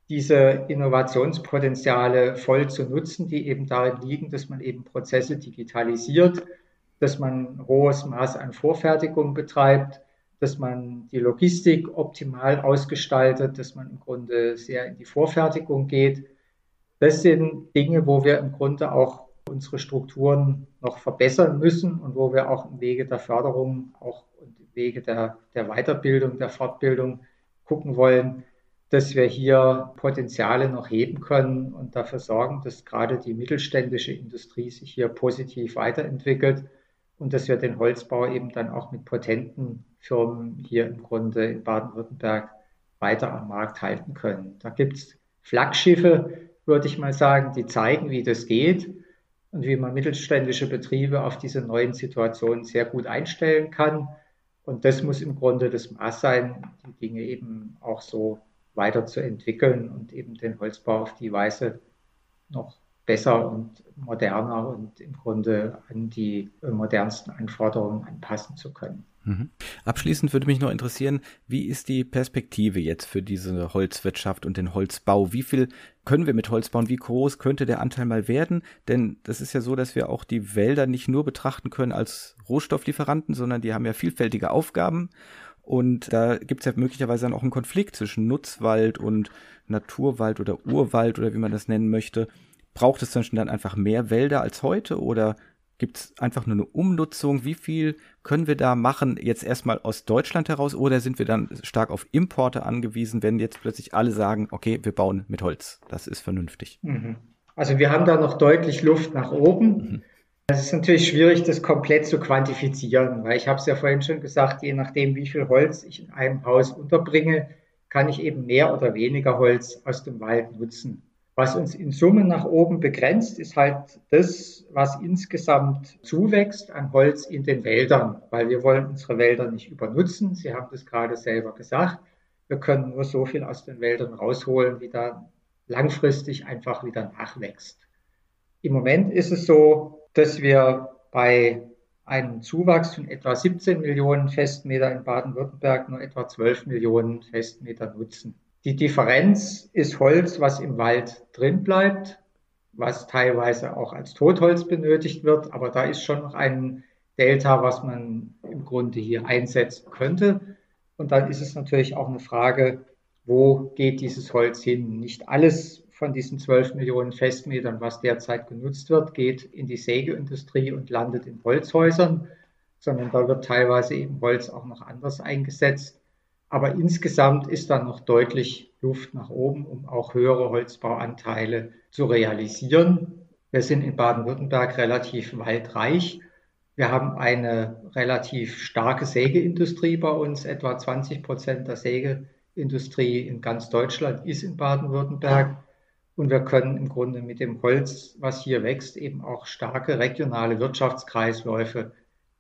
diese Innovationspotenziale voll zu nutzen, die eben darin liegen, dass man eben Prozesse digitalisiert, dass man ein hohes Maß an Vorfertigung betreibt, dass man die Logistik optimal ausgestaltet, dass man im Grunde sehr in die Vorfertigung geht. Das sind Dinge, wo wir im Grunde auch unsere Strukturen noch verbessern müssen und wo wir auch im Wege der Förderung, auch im Wege der Weiterbildung, der Fortbildung gucken wollen, dass wir hier Potenziale noch heben können und dafür sorgen, dass gerade die mittelständische Industrie sich hier positiv weiterentwickelt und dass wir den Holzbau eben dann auch mit potenten Firmen hier im Grunde in Baden-Württemberg weiter am Markt halten können. Da gibt es Flaggschiffe, würde ich mal sagen, die zeigen, wie das geht und wie man mittelständische Betriebe auf diese neuen Situationen sehr gut einstellen kann. Und das muss im Grunde das Maß sein, die Dinge eben auch so weiterzuentwickeln und eben den Holzbau auf die Weise noch besser und moderner und im Grunde an die modernsten Anforderungen anpassen zu können. Abschließend würde mich noch interessieren, wie ist die Perspektive jetzt für diese Holzwirtschaft und den Holzbau? Wie viel können wir mit Holz bauen? Wie groß könnte der Anteil mal werden? Denn das ist ja so, dass wir auch die Wälder nicht nur betrachten können als Rohstofflieferanten, sondern die haben ja vielfältige Aufgaben. Und da gibt es ja möglicherweise dann auch einen Konflikt zwischen Nutzwald und Naturwald oder Urwald oder wie man das nennen möchte. Braucht es dann einfach mehr Wälder als heute oder gibt es einfach nur eine Umnutzung? Wie viel können wir da machen, jetzt erstmal aus Deutschland heraus, oder sind wir dann stark auf Importe angewiesen, wenn jetzt plötzlich alle sagen, okay, wir bauen mit Holz, das ist vernünftig? Also wir haben da noch deutlich Luft nach oben. Es ist natürlich schwierig, das komplett zu quantifizieren, weil ich habe es ja vorhin schon gesagt, je nachdem, wie viel Holz ich in einem Haus unterbringe, kann ich eben mehr oder weniger Holz aus dem Wald nutzen. Was uns in Summe nach oben begrenzt, ist halt das, was insgesamt zuwächst an Holz in den Wäldern, weil wir wollen unsere Wälder nicht übernutzen. Sie haben das gerade selber gesagt. Wir können nur so viel aus den Wäldern rausholen, wie da langfristig einfach wieder nachwächst. Im Moment ist es so, dass wir bei einem Zuwachs von etwa 17 Millionen Festmeter in Baden-Württemberg nur etwa 12 Millionen Festmeter nutzen. Die Differenz ist Holz, was im Wald drin bleibt, was teilweise auch als Totholz benötigt wird, aber da ist schon noch ein Delta, was man im Grunde hier einsetzen könnte. Und dann ist es natürlich auch eine Frage, wo geht dieses Holz hin? Nicht alles von diesen 12 Millionen Festmetern, was derzeit genutzt wird, geht in die Sägeindustrie und landet in Holzhäusern, sondern da wird teilweise eben Holz auch noch anders eingesetzt. Aber insgesamt ist da noch deutlich Luft nach oben, um auch höhere Holzbauanteile zu realisieren. Wir sind in Baden-Württemberg relativ waldreich. Wir haben eine relativ starke Sägeindustrie bei uns. Etwa 20% der Sägeindustrie in ganz Deutschland ist in Baden-Württemberg. Und wir können im Grunde mit dem Holz, was hier wächst, eben auch starke regionale Wirtschaftskreisläufe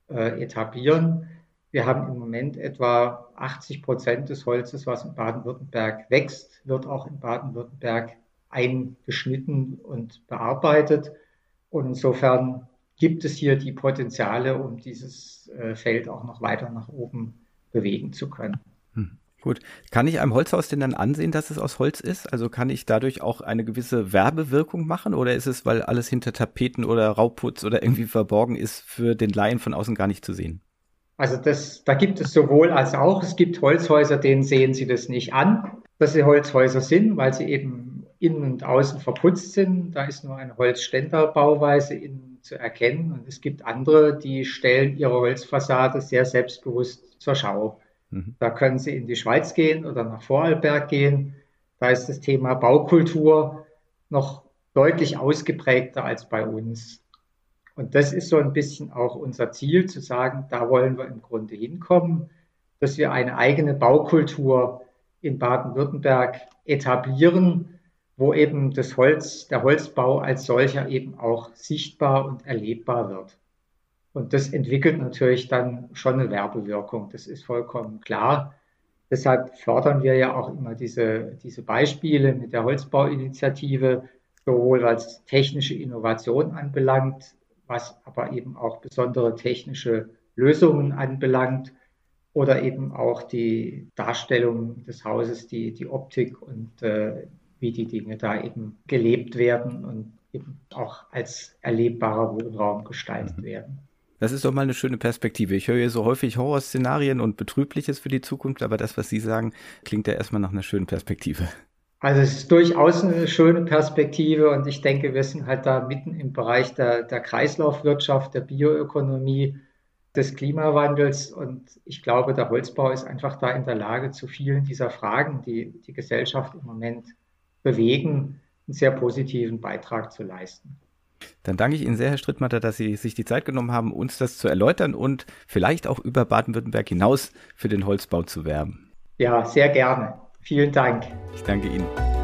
etablieren. Wir haben im Moment etwa 80% des Holzes, was in Baden-Württemberg wächst, wird auch in Baden-Württemberg eingeschnitten und bearbeitet. Und insofern gibt es hier die Potenziale, um dieses Feld auch noch weiter nach oben bewegen zu können. Gut. Kann ich einem Holzhaus denn dann ansehen, dass es aus Holz ist? Also kann ich dadurch auch eine gewisse Werbewirkung machen? Oder ist es, weil alles hinter Tapeten oder Rauputz oder irgendwie verborgen ist, für den Laien von außen gar nicht zu sehen? Also da gibt es sowohl als auch. Es gibt Holzhäuser, denen sehen Sie das nicht an, dass sie Holzhäuser sind, weil sie eben innen und außen verputzt sind. Da ist nur eine Holzständerbauweise innen zu erkennen. Und es gibt andere, die stellen ihre Holzfassade sehr selbstbewusst zur Schau. Da können Sie in die Schweiz gehen oder nach Vorarlberg gehen. Da ist das Thema Baukultur noch deutlich ausgeprägter als bei uns. Und das ist so ein bisschen auch unser Ziel, zu sagen, da wollen wir im Grunde hinkommen, dass wir eine eigene Baukultur in Baden-Württemberg etablieren, wo eben der Holzbau als solcher eben auch sichtbar und erlebbar wird. Und das entwickelt natürlich dann schon eine Werbewirkung, das ist vollkommen klar. Deshalb fördern wir ja auch immer diese Beispiele mit der Holzbauinitiative, sowohl was technische Innovation anbelangt, was aber eben auch besondere technische Lösungen anbelangt oder eben auch die Darstellung des Hauses, die Optik und wie die Dinge da eben gelebt werden und eben auch als erlebbarer Wohnraum gestaltet werden. Das ist doch mal eine schöne Perspektive. Ich höre hier so häufig Horrorszenarien und Betrübliches für die Zukunft, aber das, was Sie sagen, klingt ja erstmal nach einer schönen Perspektive. Also es ist durchaus eine schöne Perspektive und ich denke, wir sind halt da mitten im Bereich der Kreislaufwirtschaft, der Bioökonomie, des Klimawandels und ich glaube, der Holzbau ist einfach da in der Lage, zu vielen dieser Fragen, die die Gesellschaft im Moment bewegen, einen sehr positiven Beitrag zu leisten. Dann danke ich Ihnen sehr, Herr Strittmatter, dass Sie sich die Zeit genommen haben, uns das zu erläutern und vielleicht auch über Baden-Württemberg hinaus für den Holzbau zu werben. Ja, sehr gerne. Vielen Dank. Ich danke Ihnen.